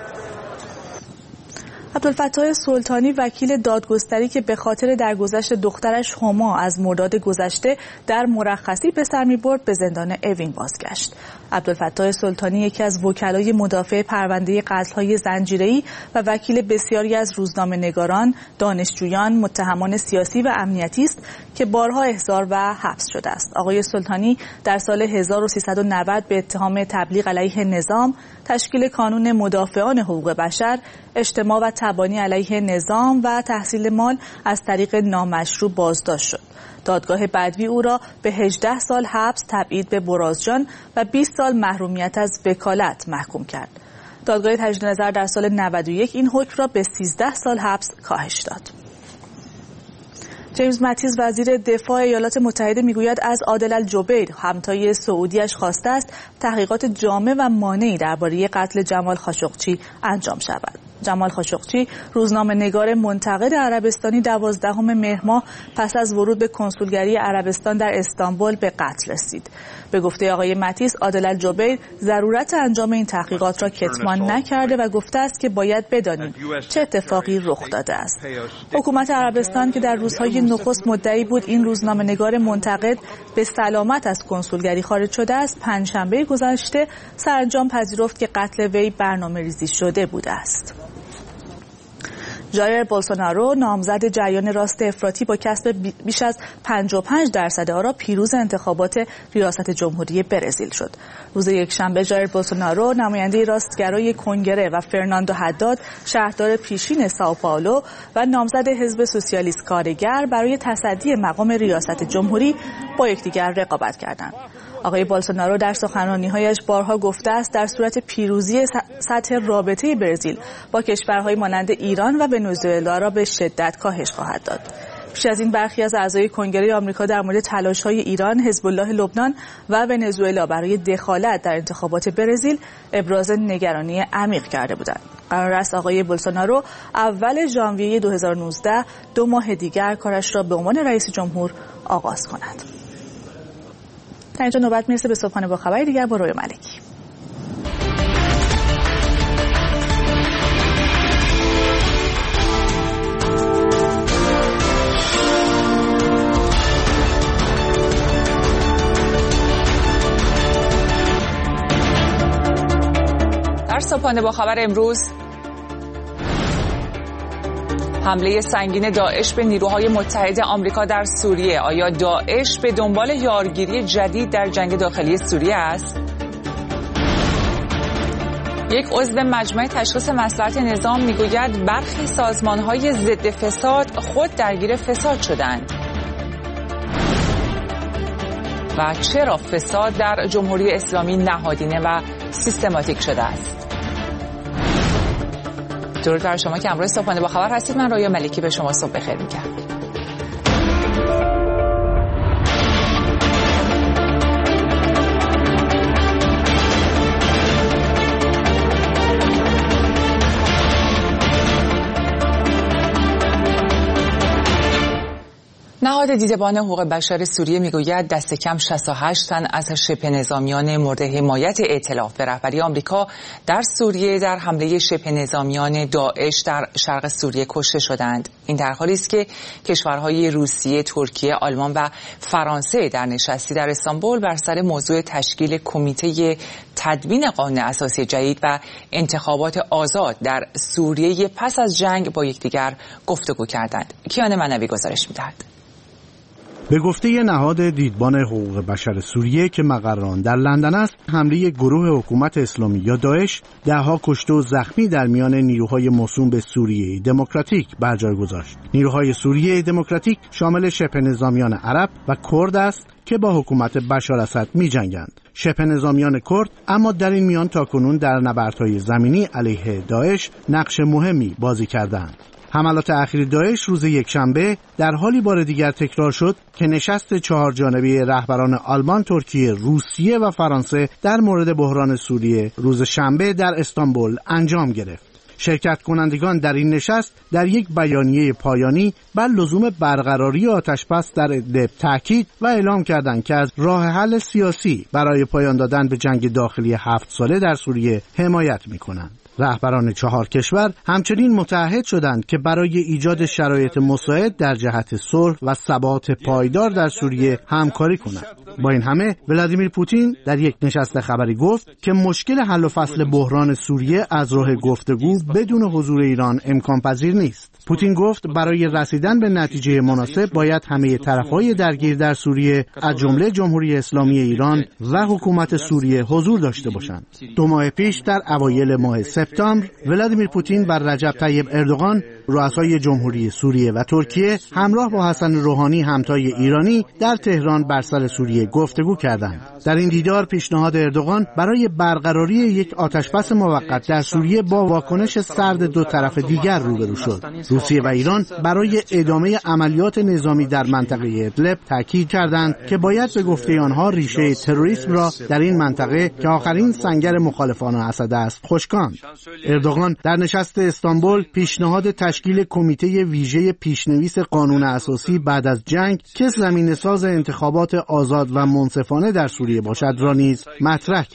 عبدالفتاح سلطانی وکیل دادگستری که به خاطر درگذشت دخترش هما از مرداد گذشته در مرخصی به سر می‌برد به زندان اوین بازگشت. عبدالفتاح سلطانی یکی از وکلای مدافع پرونده قتل‌های زنجیره‌ای و وکیل بسیاری از روزنامه‌نگاران، دانشجویان، متهمان سیاسی و امنیتی است که بارها احضار و حبس شده است. آقای سلطانی در سال 1390 به اتهام تبلیغ علیه نظام، تشکیل کانون مدافعان حقوق بشر، اجتماع و تبانی علیه نظام و تحصیل مال از طریق نامشروع بازداشت شد. دادگاه بدوی او را به 18 سال حبس، تبعید به برازجان و 20 سال محرومیت از وکالت محکوم کرد. دادگاه تجدید نظر در سال 91 این حکم را به 13 سال حبس کاهش داد. جیمز ماتیز وزیر دفاع ایالات متحده میگوید از عادل الجبیر همتای سعودیش خواسته است تحقیقات جامع و مانعی درباره قتل جمال خاشقچی انجام شود. جمال خاشقچی روزنامه‌نگار منتقد عربستانی 12 مهر ماه پس از ورود به کنسولگری عربستان در استانبول به قتل رسید. به گفته آقای ماتیس، عادل الجبیر ضرورت انجام این تحقیقات را کتمان نکرده و گفته است که باید بدانیم چه اتفاقی رخ داده است. حکومت عربستان که در روزهای نخست مدعی بود این روزنامه‌نگار منتقد به سلامت از کنسولگری خارج شده است، پنجشنبه گذشته سرانجام پذیرفت که قتل وی برنامه‌ریزی شده بوده است. ژایر بولسونارو نامزد جریان راست افراطی با کسب بیش از 55% آرا پیروز انتخابات ریاست جمهوری برزیل شد. روز یکشنبه ژایر بولسونارو نماینده راستگرای کنگره و فرناندو حداد شهردار پیشین سائو پائولو و نامزد حزب سوسیالیست کارگر برای تصدی مقام ریاست جمهوری با یکدیگر رقابت کردند. آقای بولسونارو در سخنرانی‌هایش بارها گفته است در صورت پیروزی سطح رابطه برزیل با کشورهای مانند ایران و ونزوئلا را به شدت کاهش خواهد داد. پیش از این برخی از اعضای کنگره آمریکا در مورد تلاش‌های ایران، حزب الله لبنان و ونزوئلا برای دخالت در انتخابات برزیل ابراز نگرانی عمیق کرده بودند. قرار است آقای بولسونارو اول ژانویه 2019 2 ماه دیگر کارش را به عنوان رئیس جمهور آغاز کند. تا اینجا نوبت میرسه به صبحانه با خبری دیگر با رویا ملکی. در صبحانه با خبر امروز، حمله سنگین داعش به نیروهای متحد آمریکا در سوریه. آیا داعش به دنبال یارگیری جدید در جنگ داخلی سوریه است؟ یک عضو مجمع تشخیص مصلحت نظام میگوید برخی سازمان‌های ضد فساد خود درگیر فساد شدند. و چرا فساد در جمهوری اسلامی نهادینه و سیستماتیک شده است؟ درود بر شما که امروز صبحانه با خبر هستید. من رویا ملکی به شما صبح بخیر میگم. نهاد دیدبان حقوق بشر سوریه میگوید دست کم 68 تن از شبه نظامیان مورد حمایت ائتلاف به رهبری آمریکا در سوریه در حمله شبه نظامیان داعش در شرق سوریه کشته شدند. این در حالی است که کشورهای روسیه، ترکیه، آلمان و فرانسه در نشستی در استانبول بر سر موضوع تشکیل کمیته تدوین قانون اساسی جدید و انتخابات آزاد در سوریه پس از جنگ با یکدیگر گفتگو کردند. کیان منوی گزارش می‌دهد. به گفته نهاد دیدبان حقوق بشر سوریه که مقر آن در لندن است، حمله گروه حکومت اسلامی یا داعش ده‌ها کشته و زخمی در میان نیروهای موسوم به سوریه دموکراتیک بر جای گذاشت. نیروهای سوریه دموکراتیک شامل شبه نظامیان عرب و کرد است که با حکومت بشار اسد می‌جنگند. شبه نظامیان کرد اما در این میان تاکنون در نبردهای زمینی علیه داعش نقش مهمی بازی کردند. حملات اخیر داعش روز یکشنبه در حالی بار دیگر تکرار شد که نشست 4 جانبه رهبران آلمان، ترکیه، روسیه و فرانسه در مورد بحران سوریه روز شنبه در استانبول انجام گرفت. شرکت کنندگان در این نشست در یک بیانیه پایانی بر لزوم برقراری آتشبس در ادلب تاکید و اعلام کردند که از راه حل سیاسی برای پایان دادن به جنگ داخلی 7 ساله در سوریه حمایت می‌کنند. رهبران 4 کشور همچنین متعهد شدند که برای ایجاد شرایط مساعد در جهت صلح و ثبات پایدار در سوریه همکاری کنند. با این همه ولادیمیر پوتین در یک نشست خبری گفت که مشکل حل و فصل بحران سوریه از راه گفتگو بدون حضور ایران امکان پذیر نیست. پوتین گفت برای رسیدن به نتیجه مناسب باید همه طرف‌های درگیر در سوریه از جمله جمهوری اسلامی ایران و حکومت سوریه حضور داشته باشند. 2 ماه پیش در اوایل ماه سپتامبر ولادیمیر پوتین و رجب طیب اردوغان رؤسای جمهوری سوریه و ترکیه همراه با حسن روحانی همتای ایرانی در تهران بر سر سوریه گفتگو کردند. در این دیدار پیشنهاد اردوغان برای برقراری یک آتشبس موقت در سوریه با واکنش سرد 2 طرف دیگر روبرو شد. روسیه و ایران برای ادامه عملیات نظامی در منطقه ادلب تاکید کردند که باید به گفته آنها ریشه تروریسم را در این منطقه که آخرین سنگر مخالفان اسد است خشکاند. اردوغان در نشست استانبول پیشنهاد تشکیل کمیته ویژه پیشنویس قانون اساسی بعد از جنگ که زمینه‌ساز انتخابات آزاد و منصفانه در سوریه باشد را نیز مطرح کرد.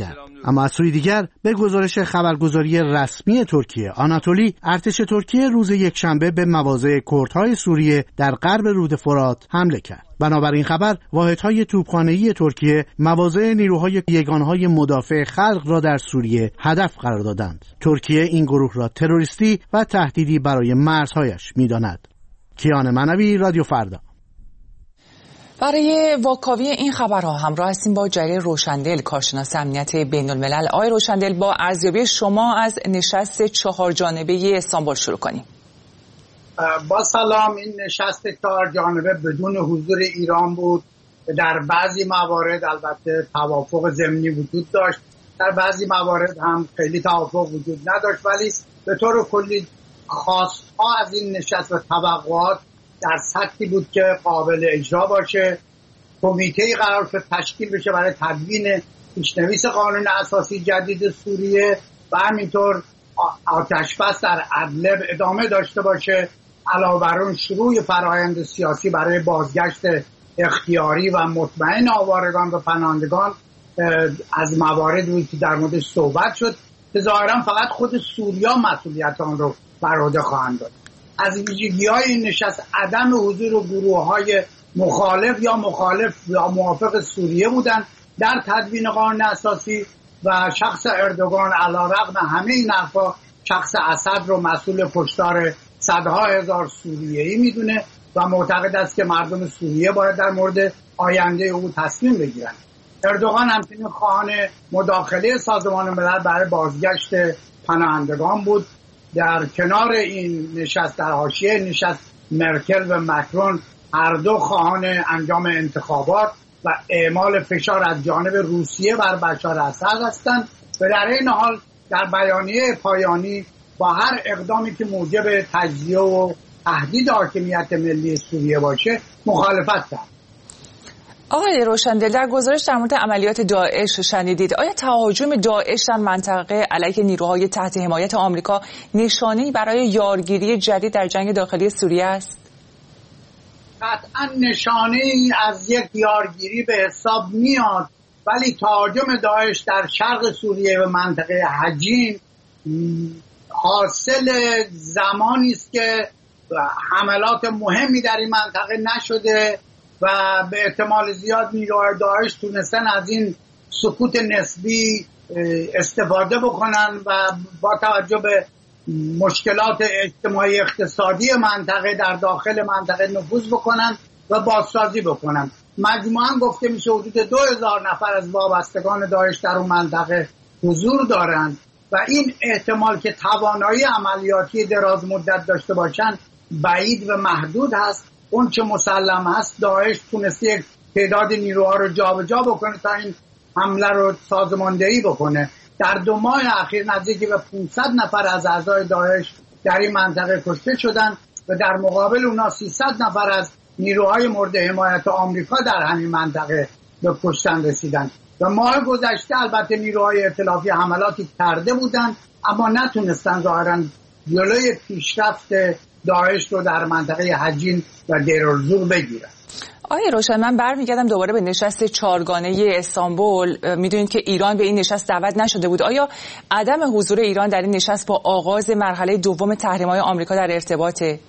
اما از سوی دیگر به گزارش خبرگزاری رسمی ترکیه آناتولی، ارتش ترکیه روز یکشنبه به مواضع کردهای سوریه در غرب رود فرات حمله کرد. بنابراین خبر، واحدهای توپخانه‌ای ترکیه مواضع نیروهای یگانهای مدافع خلق را در سوریه هدف قرار دادند. ترکیه این گروه را تروریستی و تهدیدی برای مرزهایش می‌داند. کیان منوی، رادیو فردا. برای واکاوی این خبرها همراه هستیم با جلیل روشندل، کارشناس امنیت بین الملل. آقای روشندل، با ارزیابی شما از نشست 4 جانبه استانبول شروع کنیم. با سلام. این نشست 4 جانبه بدون حضور ایران بود. در بعضی موارد البته توافق ضمنی وجود داشت، در بعضی موارد هم خیلی توافق وجود نداشت، ولی به طور کلی خواستها از این نشست و توقعات در سطحی بود که قابل اجرا باشه. کمیته‌ای قرار شد تشکیل بشه برای تدوین پیشنویس قانون اساسی جدید سوریه و همینطور آتش‌بس در ادلب ادامه داشته باشه. علاوه بر اون شروع فرآیند سیاسی برای بازگشت اختیاری و مطمئن آوارگان و پناهندگان از مواردی بود که در موردش صحبت شد که ظاهرا فقط خود سوریا مسئولیت آن رو بر عهده خواهند داشت. از ویژگی‌های این نشست عدم حضور گروه‌های مخالف یا موافق سوریه بودند در تدوین قانون اساسی و شخص اردوغان علیرغم همه این حرفا شخص اسد رو مسئول کشتار صدها هزار سوریه‌ای میدونه و معتقد است که مردم سوریه باید در مورد آینده او تصمیم بگیرند. اردوغان همچنین خواهان مداخله سازمان ملل برای بازگشت پناهندگان بود. در کنار این نشست، در حاشیه نشست، مرکل و مکرون هر دو خواهان انجام انتخابات و اعمال فشار از جانب روسیه بر بشار اسد هستند و در این حال در بیانیه پایانی با هر اقدامی که موجب تجزیه و تهدید حاکمیت ملی سوریه باشه مخالفت کرد. آقای روشندل، در گزارش در مورد عملیات داعش شنیدید. آیا تهاجم داعش در منطقه علیه نیروهای تحت حمایت آمریکا نشانه‌ای برای یارگیری جدید در جنگ داخلی سوریه است؟ قطعا نشانه‌ای از یک یارگیری به حساب میاد، ولی تهاجم داعش در شرق سوریه و منطقه حجین حاصل زمانی است که حملات مهمی در این منطقه نشده و به احتمال زیاد نیروهای داعش تونستن از این سکوت نسبی استفاده بکنن و با توجه به مشکلات اجتماعی اقتصادی منطقه در داخل منطقه نفوذ بکنن و بازسازی بکنن. مجموعاً گفته میشه حدود 2000 نفر از وابستگان داعش در اون منطقه حضور دارند و این احتمال که توانایی عملیاتی دراز مدت داشته باشن بعید و محدود هست. اون چه مسلم هست داعش تونسته یک تعداد نیروها رو جابجا بکنه تا این حمله رو سازماندهی بکنه. در 2 ماه اخیر نزدیک به 500 نفر از اعضای داعش در این منطقه کشته شدن و در مقابل اونا 300 نفر از نیروهای مورد حمایت آمریکا در همین منطقه به کشتن رسیدن. و ماه گذشته البته نیروهای ائتلافی حملاتی کرده بودند اما نتونستن ظاهراً جلوی پیشرفت داعش رو در منطقه حجین و دیرالزور بگیرن. آقای روشن، من برمیگردم دوباره به نشست 4 گانه استانبول. میدونید که ایران به این نشست دعوت نشده بود. آیا عدم حضور ایران در این نشست با آغاز مرحله دوم تحریم‌های آمریکا در ارتباطه؟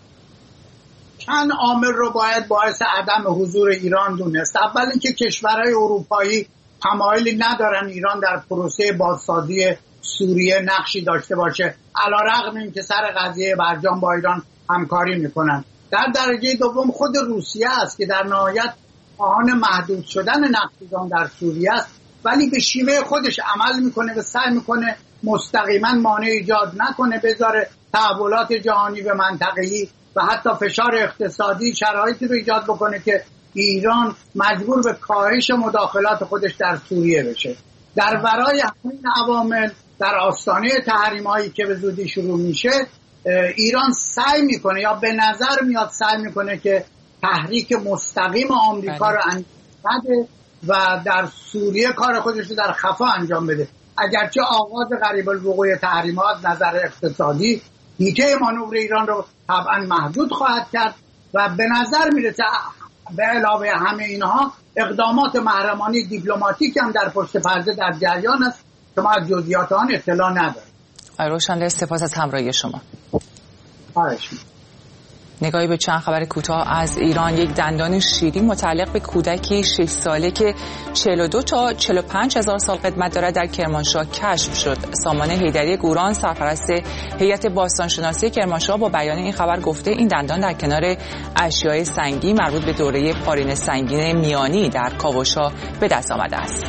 چند عامل رو باید باعث عدم حضور ایران دونست. اول اینکه کشورهای اروپایی تمایلی ندارن ایران در پروسه بازسازی سوریه نقشی داشته باشه، علیرغم اینکه سر قضیه برجام با ایران همکاری میکنن. در درجه دوم خود روسیه است که در نهایت خواهان محدود شدن نقش ایران در سوریه است، ولی به شیوه خودش عمل میکنه و سعی میکنه مستقیما مانع ایجاد نکنه، بذاره تحولات جهانی و منطقه‌ای و حتی فشار اقتصادی شرایطی رو ایجاد بکنه که ایران مجبور به کاهش مداخلات خودش در سوریه بشه. در ورای همین عوامل در آستانه تحریم‌هایی که به زودی شروع میشه، ایران سعی میکنه یا به نظر میاد سعی میکنه که تحریک مستقیم آمریکا رو انجام بده و در سوریه کار خودش رو در خفا انجام بده. اگرچه آغاز قریب الوقوع تحریمات نظر اقتصادی هیته مانور ایران رو طبعا محدود خواهد کرد و به نظر میرسه به علاوه همه اینها اقدامات محرمانه دیپلماتیک هم در پشت پرده در جریان است شما از جزئیات آن اطلاع ندارید. روشن، سپاس از همراهی شما. خواهش می‌کنم. نگاهی به چند خبر کوتاه از ایران. یک دندان شیرین متعلق به کودکی 6 ساله که 42 تا 45 هزار سال قدمت دارد در کرمانشاه کشف شد. سامان حیدری گوران، سرپرست هیئت باستانشناسی کرمانشاه، با بیان این خبر گفته این دندان در کنار اشیاء سنگی مربوط به دوره پارین سنگین میانی در کاوش‌ها به دست آمده است.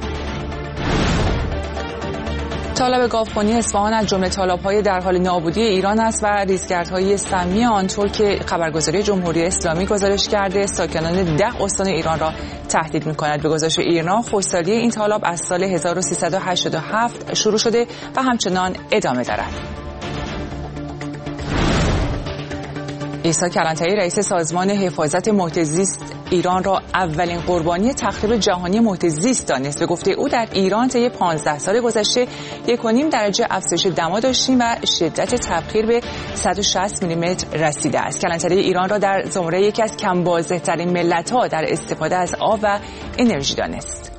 تالاب گاوخونی اصفهان از جمله تالاب‌های در حال نابودی ایران است و ریزگردهای سمی آنطور که خبرگزاری جمهوری اسلامی گزارش کرده ساکنان 10 استان ایران را تهدید می‌کند. به گزارش ایرنا خشکسالی این تالاب از سال 1387 شروع شده و همچنان ادامه دارد. عیسی کلانتری، رئیس سازمان حفاظت محیط زیست ایران، را اولین قربانی تخریب جهانی محیط زیست دانست. به گفته او در ایران طی 15 سال گذشته 1.5 درجه افزایش دما داشتیم و شدت تبخیر به 160 میلیمتر رسیده است. کلانتری ایران را در زمره یکی از کم‌بازده‌ترین ملت‌ها در استفاده از آب و انرژی دانست.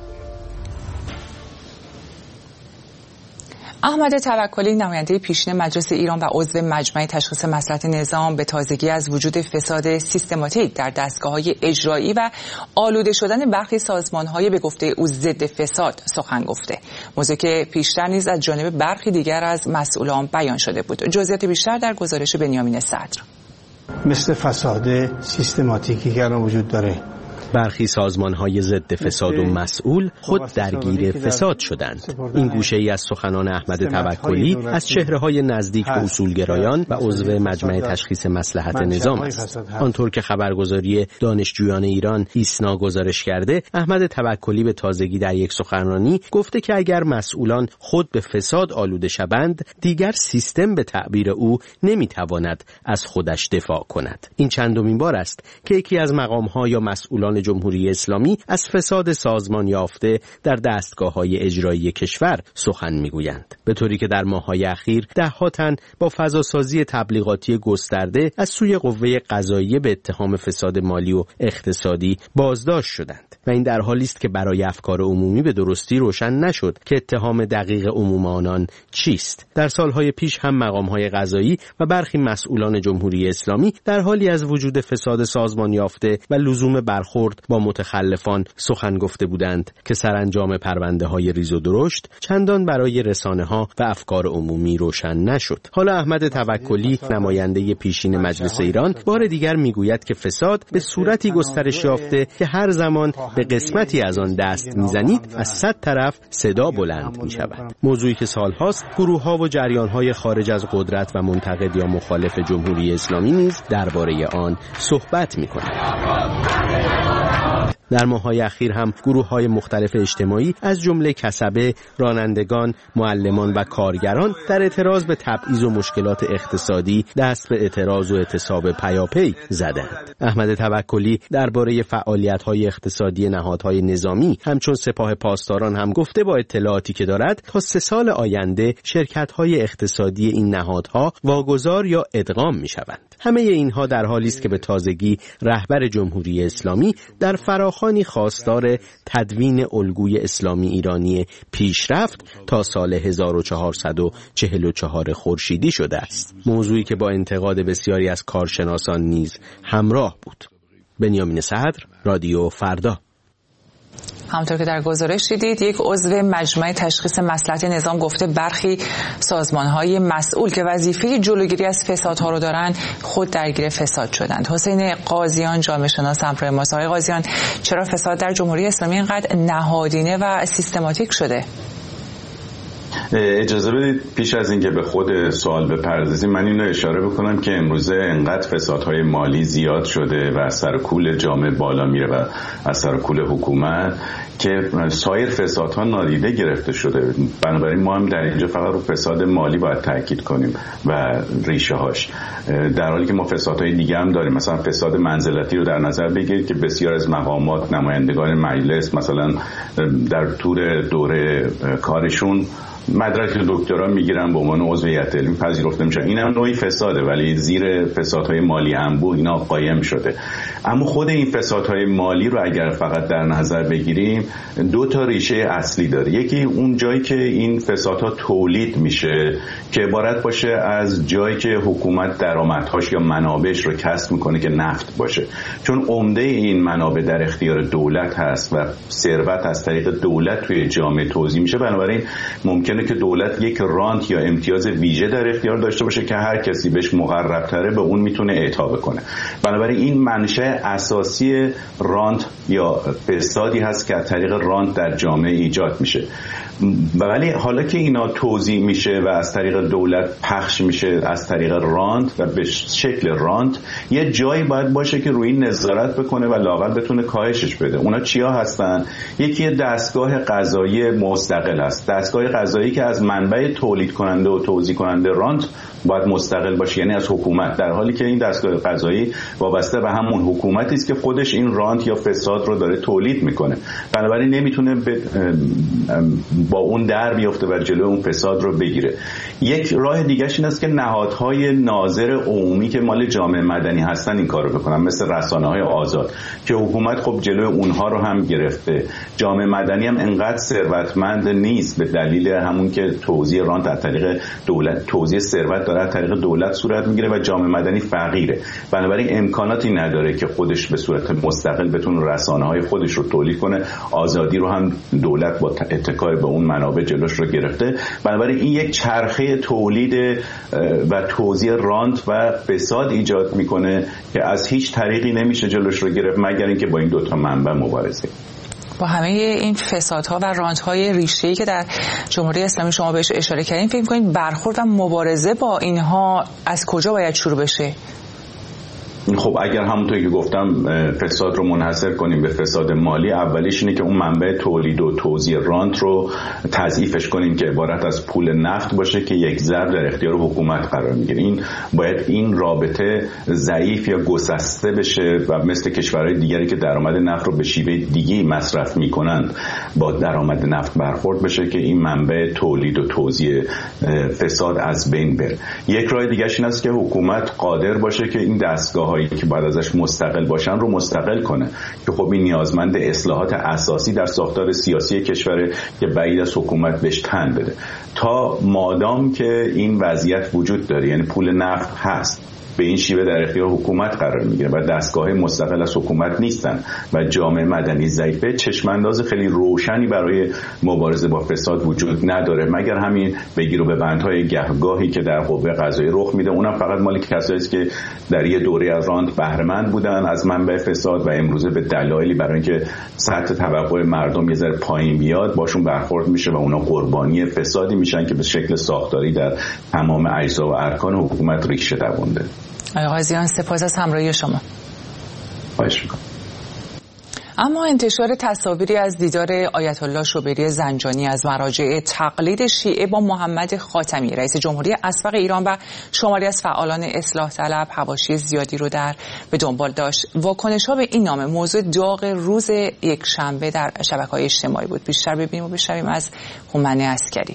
احمد توکلی، نماینده پیشین مجلس ایران و عضو مجمع تشخیص مصلحت نظام، به تازگی از وجود فساد سیستماتیک در دستگاه‌های اجرایی و آلوده شدن برخی سازمان‌های به گفته او ضد فساد سخن گفته. موضوعی که پیشتر نیز از جانب برخی دیگر از مسئولان بیان شده بود. جزئیات بیشتر در گزارش بنیامین صدر. مثل فساد سیستماتیکی که الان وجود داره، برخی سازمان‌های ضد فساد و مسئول خود درگیر فساد شدند. این گوشه‌ای از سخنان احمد توکلی از چهره‌های نزدیک به اصولگرایان و عضو مجمع تشخیص مصلحت نظام است. آنطور که خبرگزاری دانشجویان ایران ایسنا گزارش کرده، احمد توکلی به تازگی در یک سخنرانی گفته که اگر مسئولان خود به فساد آلوده شوند، دیگر سیستم به تعبیر او نمی‌تواند از خودش دفاع کند. این چندمین بار است که یکی از مقام‌ها یا مسئولان جمهوری اسلامی از فساد سازمان یافته در دستگاه‌های اجرایی کشور سخن می‌گویند، به طوری که در ماه‌های اخیر ده‌ها تن با فضاسازی تبلیغاتی گسترده از سوی قوه قضاییه به اتهام فساد مالی و اقتصادی بازداشت شدند و این در حالی است که برای افکار عمومی به درستی روشن نشد که اتهام دقیق عموم آنان چیست. در سال‌های پیش هم مقام‌های قضایی و برخی مسئولان جمهوری اسلامی در حالی از وجود فساد سازمان یافته و لزوم برخورد با متخلفان سخن گفته بودند که سرانجام پرونده‌های ریز و درشت چندان برای رسانه‌ها و افکار عمومی روشن نشد. حالا احمد توکلی، نماینده پیشین مجلس ایران، بار دیگر میگوید که فساد به صورتی گسترش یافته که هر زمان به قسمتی از آن دست میزنید از 100 طرف صدا بلند میشود. موضوعی که سالهاست گروه‌ها و جریان‌های خارج از قدرت و منتقد یا مخالف جمهوری اسلامی نیز درباره آن صحبت می‌کنند. در ماه‌های اخیر هم گروه‌های مختلف اجتماعی از جمله کسبه، رانندگان، معلمان و کارگران در اعتراض به تبعیض و مشکلات اقتصادی دست به اعتراض و اعتصاب پیاپی زدند. احمد توکلی درباره فعالیت‌های اقتصادی نهادهای نظامی همچون سپاه پاسداران هم گفته با اطلاعاتی که دارد تا 3 سال آینده شرکت‌های اقتصادی این نهادها واگذار یا ادغام می‌شوند. همه اینها در حالی است که به تازگی رهبر جمهوری اسلامی در فراخوانی خواستار تدوین الگوی اسلامی ایرانی پیشرفت تا سال 1444 خورشیدی شده است. موضوعی که با انتقاد بسیاری از کارشناسان نیز همراه بود. بنیامین صدر، رادیو فردا. همونطور که در گزارش دیدید، یک عضو مجمع تشخیص مصلحت نظام گفته برخی سازمان‌های مسئول که وظیفه جلوگیری از فسادها رو دارن خود درگیر فساد شدند. حسین قاضیان، جامعه شناس، همراه ماست. آقای قاضیان، چرا فساد در جمهوری اسلامی اینقدر نهادینه و سیستماتیک شده؟ اجازه بدید پیش از اینکه به خود سوال بپردازیم من اینو اشاره بکنم که امروزه انقدر فسادهای مالی زیاد شده و از سر کول جامعه بالا میره و از سر کول حکومت که سایر فسادها نادیده گرفته شده. بنابراین ما هم در اینجا فقط رو فساد مالی باید تاکید کنیم و ریشه هاش، در حالی که ما فسادهای دیگه هم داریم. مثلا فساد منزلتی رو در نظر بگیرید که بسیار از مقامات، نمایندگان مجلس مثلا در طول دوره کارشون مدرک دکترا میگیرن به عنوان عضو هیئت علمی پذیرفته میشن. اینم نوعی فساده، ولی زیر فسادهای مالی انبوه اینا قایم شده. اما خود این فسادهای مالی رو اگر فقط در نظر بگیریم 2 تا ریشه اصلی داره. یکی اون جایی که این فسادها تولید میشه که عبارت باشه از جایی که حکومت درآمدهاش یا منابعش رو کسب میکنه که نفت باشه، چون عمده این منابع در اختیار دولت هست و ثروت از طریق دولت توی جامعه توزیع میشه. بنابراین ممکنه که دولت یک رانت یا امتیاز ویژه در اختیار داشته باشه که هر کسی بهش مقرب‌تره به اون میتونه اعطا بکنه. بنابراین این منشأ اساسی رانت یا فسادی هست که از طریق رانت در جامعه ایجاد میشه. ولی حالا که اینا توزیع میشه و از طریق دولت پخش میشه از طریق رانت و به شکل رانت، یه جایی باید باشه که روی این نظارت بکنه و لااقل بتونه کاهشش بده. اونا چیا هستن؟ یکی دستگاه قضایی مستقل است، دستگاه قضایی که از منبع تولید کننده و توزیع کننده رانت باید مستقل باشه، یعنی از حکومت، در حالی که این دستگاه قضایی وابسته به همون حکومتی است که خودش این رانت یا فساد رو داره تولید میکنه. بنابراین نمیتونه با اون در بیفته و جلوی اون فساد رو بگیره. یک راه دیگه‌اش این است که نهادهای ناظر عمومی که مال جامعه مدنی هستن این کارو بکنن، مثل رسانه‌های آزاد که حکومت خب جلوی اونها رو هم گرفته. جامعه مدنی هم انقدر ثروتمند نیست به دلیل همون که توزیع رانت از طریق دولت، توزیع ثروت داره از طریق دولت صورت میگیره و جامعه مدنی فقیره. بنابراین امکاناتی نداره که خودش به صورت مستقل بتونه رسانه‌های خودش رو تولید کنه. آزادی رو هم دولت با اتکای به اون منابع جلوش رو گرفته. بنابراین این یک چرخه تولید و توزیع رانت و فساد ایجاد میکنه که از هیچ طریقی نمیشه جلوش رو گرفت مگر اینکه با این 2 تا منبع مبارزه. با همه این فسادها و رانت‌های ریشه‌ای که در جمهوری اسلامی شما بهش اشاره کردین، فکر می‌کنید برخورد و مبارزه با اینها از کجا باید شروع بشه؟ خب اگر همونطور که گفتم فساد رو منحصر کنیم به فساد مالی، اولیش اینه که اون منبع تولید و توزیع رانت رو تضعیفش کنیم که عبارت از پول نفت باشه که یک ضرب در اختیار حکومت قرار میگیره. این باید این رابطه ضعیف یا گسسته بشه و مثل کشورهای دیگری که درآمد نفت رو به شیوه دیگه‌ای مصرف میکنند با درآمد نفت برخورد بشه که این منبع تولید و توزیع فساد از بین بره. یک راه دیگه‌اش این است که حکومت قادر باشه که این دستگاه‌هایی که باید ازش مستقل باشن رو مستقل کنه، که خب این نیازمند اصلاحات اساسی در ساختار سیاسی کشور که بعید از حکومت بهش تن بده. تا مادام که این وضعیت وجود داره، یعنی پول نفت هست به این شیوه در اختیار حکومت قرار میگیره و دستگاه مستقل از حکومت نیستن و جامعه مدنی ضعیفه، چشمانداز خیلی روشنی برای مبارزه با فساد وجود نداره مگر همین بگیر و ببندهای گهگاهی که در قوه قضاییه رخ میده. اونم فقط مال کسایی است که در یه دوره از رانت بهره مند بودن از منبع فساد و امروزه به دلایلی برای اینکه سطح توقع مردم یه ذره پایین بیاد باشون برخورد میشه و اونا قربانی فسادی میشن که به شکل ساختاری در تمام اجزا و ارکان حکومت ریشه دوونده. آقای قاضیان سپاس از همراهی شما. خواهش می‌کنم. اما انتشار تصاویری از دیدار آیت الله شوبری زنجانی از مراجع تقلید شیعه با محمد خاتمی رئیس جمهوری اسبق ایران و شماری از فعالان اصلاح طلب حواشی زیادی رو به دنبال داشت. واکنش‌ها به این نامه موضوع داغ روز یکشنبه در شبکه‌های اجتماعی بود. بیشتر ببینیم و بشنویم از هومن عسکری.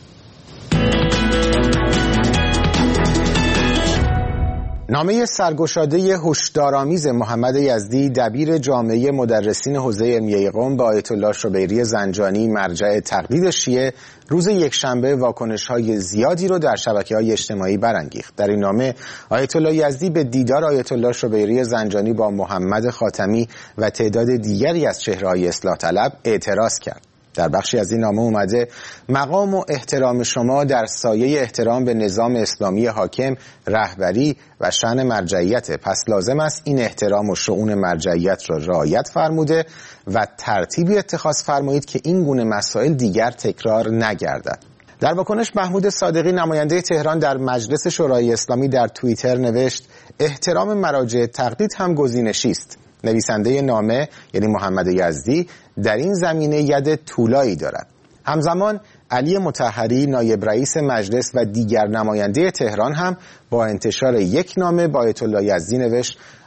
نامه سرگشاده هشدارآمیز محمد یزدی دبیر جامعه مدرسین حوزه علمیه قم به آیت الله شوبری زنجانی مرجع تقلید شیعه روز یکشنبه واکنش‌های زیادی رو در شبکه‌های اجتماعی برانگیخت. در این نامه آیت الله یزدی به دیدار آیت الله شوبری زنجانی با محمد خاتمی و تعداد دیگری از چهره‌های اصلاح طلب اعتراض کرد. در بخشی از این نامه اومده مقام و احترام شما در سایه احترام به نظام اسلامی حاکم، رهبری و شأن مرجعیت، پس لازم است این احترام و شؤون مرجعیت را رعایت فرموده و ترتیبی اتخاذ فرمایید که این گونه مسائل دیگر تکرار نگردد. در واکنش محمود صادقی نماینده تهران در مجلس شورای اسلامی در توییتر نوشت احترام مراجع تقلید هم گزینشی است. نویسنده نامه یعنی محمد یزدی در این زمینه ید طولایی دارد. همزمان علی مطهری نایب رئیس مجلس و دیگر نماینده تهران هم با انتشار یک نامه با آیت الله یزدی نوشت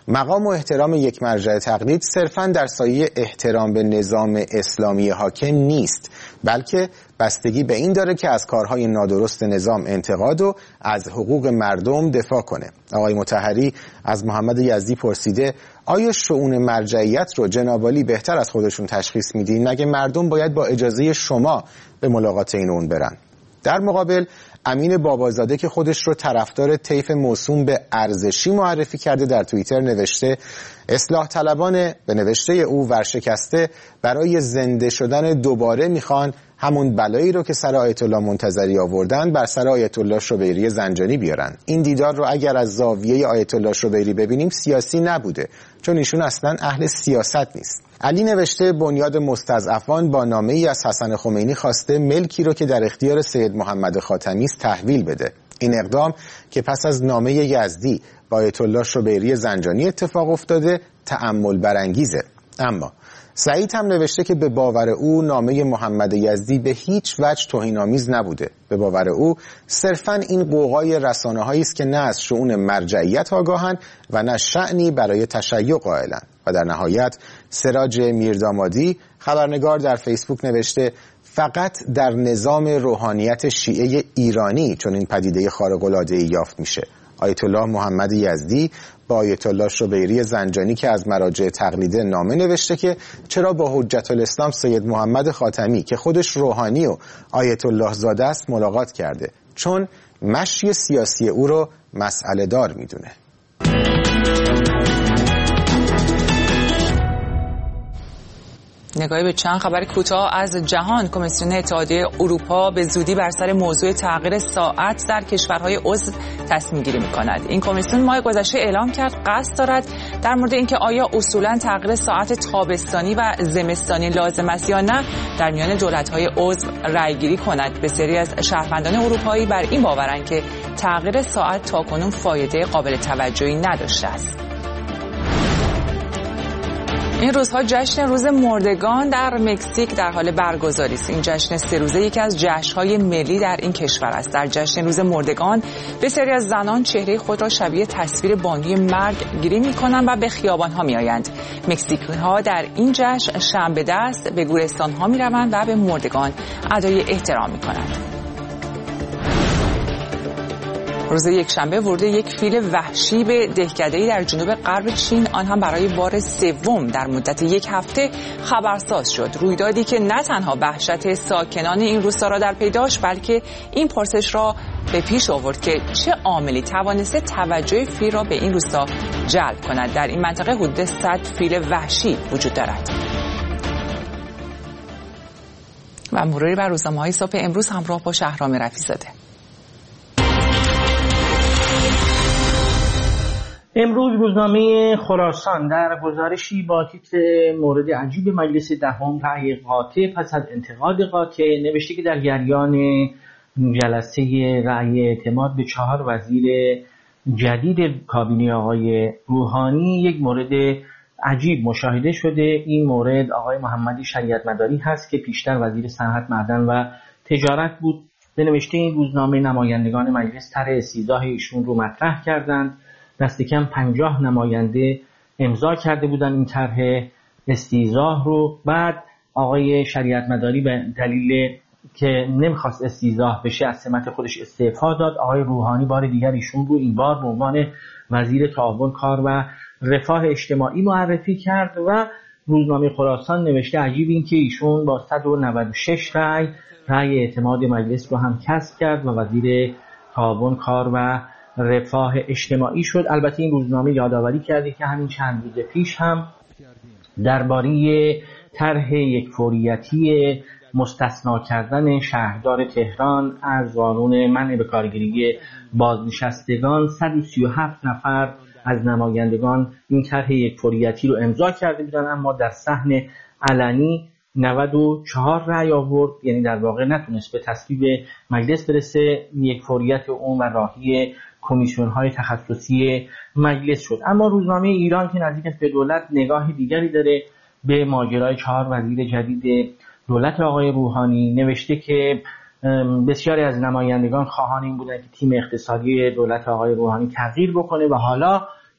مقام و احترام یک مرجع تقلید صرفاً در سایه احترام به نظام اسلامی حاکم نیست، بلکه بستگی به این داره که از کارهای نادرست نظام انتقاد و از حقوق مردم دفاع کنه. آقای مطهری از محمد یزدی پرسیده آیا شؤون مرجعیت رو جناب عالی بهتر از خودشون تشخیص میدین؟ مگه مردم باید با اجازه شما به ملاقات این اون برن؟ در مقابل امین بابازاده که خودش رو طرفدار طیف موسوم به ارزشی معرفی کرده در توییتر نوشته اصلاح طلبان به نوشته او ورشکسته برای زنده شدن دوباره میخوان همون بلایی رو که سر آیت الله منتظری آوردن بر سر آیت الله شبیری زنجانی بیارن. این دیدار رو اگر از زاویه آیت الله شبیری ببینیم سیاسی نبوده، چون ایشون اصلا اهل سیاست نیست. علی نوشته بنیاد مستضعفان با نامه‌ای از حسن خمینی خواسته ملکی رو که در اختیار سید محمد خاتمی است تحویل بده. این اقدام که پس از نامه یزدی با آیت الله شبیری زنجانی اتفاق افتاده تأمل برانگیزه. اما سعید هم نوشته که به باور او نامه محمد یزدی به هیچ وجه توهین‌آمیز نبوده. به باور او صرفاً این قوقای رسانه‌هایی است که نه از شؤون مرجعیت آگاهند و نه شأنی برای تشیع قائلند. و در نهایت سراج میردامادی خبرنگار در فیسبوک نوشته فقط در نظام روحانیت شیعه ایرانی چون این پدیده خارق‌العاده‌ای یافت میشه. آیت الله محمد یزدی با آیت الله شبیری زنجانی که از مراجع تقلیده نامه نوشته که چرا با حجت الاسلام سید محمد خاتمی که خودش روحانی و آیت الله زاده است ملاقات کرده، چون مشی سیاسی او رو مسئله دار میدونه. نگاهی به چند خبر کوتاه از جهان. کمیسیون اتحادیه اروپا به زودی بر سر موضوع تغییر ساعت در کشورهای عضو تصمیم گیری می‌کند. این کمیسیون ماه گذشته اعلام کرد قصد دارد در مورد اینکه آیا اصولاً تغییر ساعت تابستانی و زمستانی لازم است یا نه در میان دولت‌های عضو رأی‌گیری کند. بسیاری از شهروندان اروپایی بر این باورند که تغییر ساعت تاکنون فایده قابل توجهی نداشته است. این روزها جشن روز مردگان در مکزیک در حال برگزاری است. این جشن 3 روزه یکی از جشن‌های ملی در این کشور است. در جشن روز مردگان بسیاری از زنان چهره خود را شبیه تصویر بانوی مرگ گیری می‌کنند و به خیابان‌ها می‌آیند. مکزیکی‌ها در این جشن شنبه دست به گورستان‌ها می‌روند و به مردگان ادای احترام می‌کنند. روز یکشنبه ورود یک فیل وحشی به دهکده‌ای در جنوب غرب چین، آن هم برای بار سوم در مدت یک هفته خبرساز شد. رویدادی که نه تنها وحشت ساکنان این روستا را در پی داشت، بلکه این پرسش را به پیش آورد که چه عاملی توانسته توجه فیل را به این روستا جلب کند. در این منطقه حدود 100 فیل وحشی وجود دارد. و مروری بر روزنامه‌های صبح امروز همراه با شهرام رفیع‌زاده. امروز روزنامه خراسان در گزارشی با تیتر مورد عجیب مجلس دهم رأی قاطع پس از انتقاد قاطع نوشته که در جریان جلسه رأی اعتماد به 4 وزیر جدید کابینه آقای روحانی یک مورد عجیب مشاهده شده. این مورد آقای محمد شریعتمداری هست که پیشتر وزیر صنعت، معدن و تجارت بود. به نوشته این روزنامه نمایندگان مجلس طرح استیضاح ایشون رو مطرح کردند. دست کم 50 نماینده امضا کرده بودن این طرح استیضاح رو. بعد آقای شریعتمداری به دلیل که نمیخواست استیضاح بشه از سمت خودش استعفا داد. آقای روحانی بار دیگر ایشون رو این بار به عنوان وزیر تعاون کار و رفاه اجتماعی معرفی کرد و روزنامه خراسان نوشته عجیب این که ایشون با 196 رأی اعتماد مجلس رو هم کسب کرد و وزیر تعاون کار و رفاه اجتماعی شد. البته این روزنامه یادآوری کرده که همین چند روز پیش هم درباره طرح یک فوریتی مستثنا کردن شهردار تهران از قانون منع به کارگیری بازنشستگان 137 نفر از نمایندگان این طرح یک فوریتی رو امضا کرده بودن، اما در صحن علنی 94 رأی آورد، یعنی در واقع نتونست به تصویب مجلس برسه. یک فوریت اون و راهی کمیسیون‌های تخصصی مجلس شد. اما روزنامه ایران که نزدیک است به دولت نگاه دیگری داره به ماجرای 4 وزیر جدید دولت آقای روحانی، نوشته که بسیاری از نمایندگان خواهان این بودن که تیم اقتصادی دولت آقای روحانی تغییر بکنه و حالا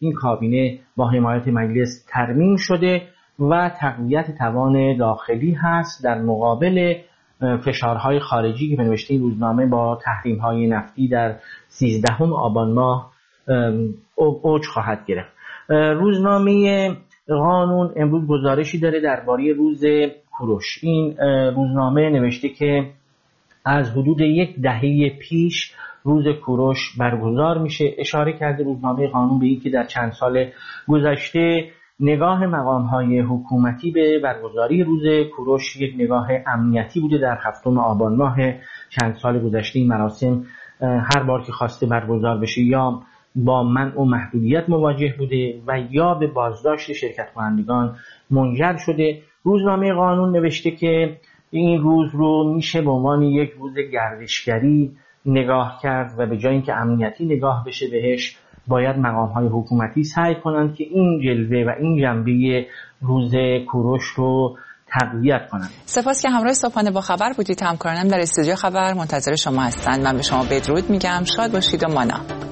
این کابینه با حمایت مجلس ترمیم شده و تقویت توان داخلی هست در مقابل فشارهای خارجی که به نوشته این روزنامه با تحریم‌های نفتی در 13 آبان ماه اوج خواهد گرفت. روزنامه قانون امروز گزارشی داره درباره روز کوروش. این روزنامه نوشته که از حدود 10 دهه پیش روز کوروش برگزار میشه. اشاره کرده روزنامه قانون به اینکه در چند سال گذشته نگاه مقام‌های حکومتی به برگزاری روز کوروش یک نگاه امنیتی بوده. در 7 آبان ماه چند سال گذشته این مراسم هر بار که خواسته برگزار بشه یا با منع و محدودیت مواجه بوده و یا به بازداشت شرکت کنندگان منجر شده. روزنامه قانون نوشته که این روز رو میشه به عنوان یک روز گردشگری نگاه کرد و به جای اینکه امنیتی نگاه بشه بهش، باید مقام‌های حکومتی سعی کنند که این جلوه و این جنبه روز کوروش رو تقویت کنند. سپاس که همراه صبحانه با خبر بودید. همکارانم در استودیو خبر منتظر شما هستند. من به شما بدرود میگم. شاد باشید و مانا.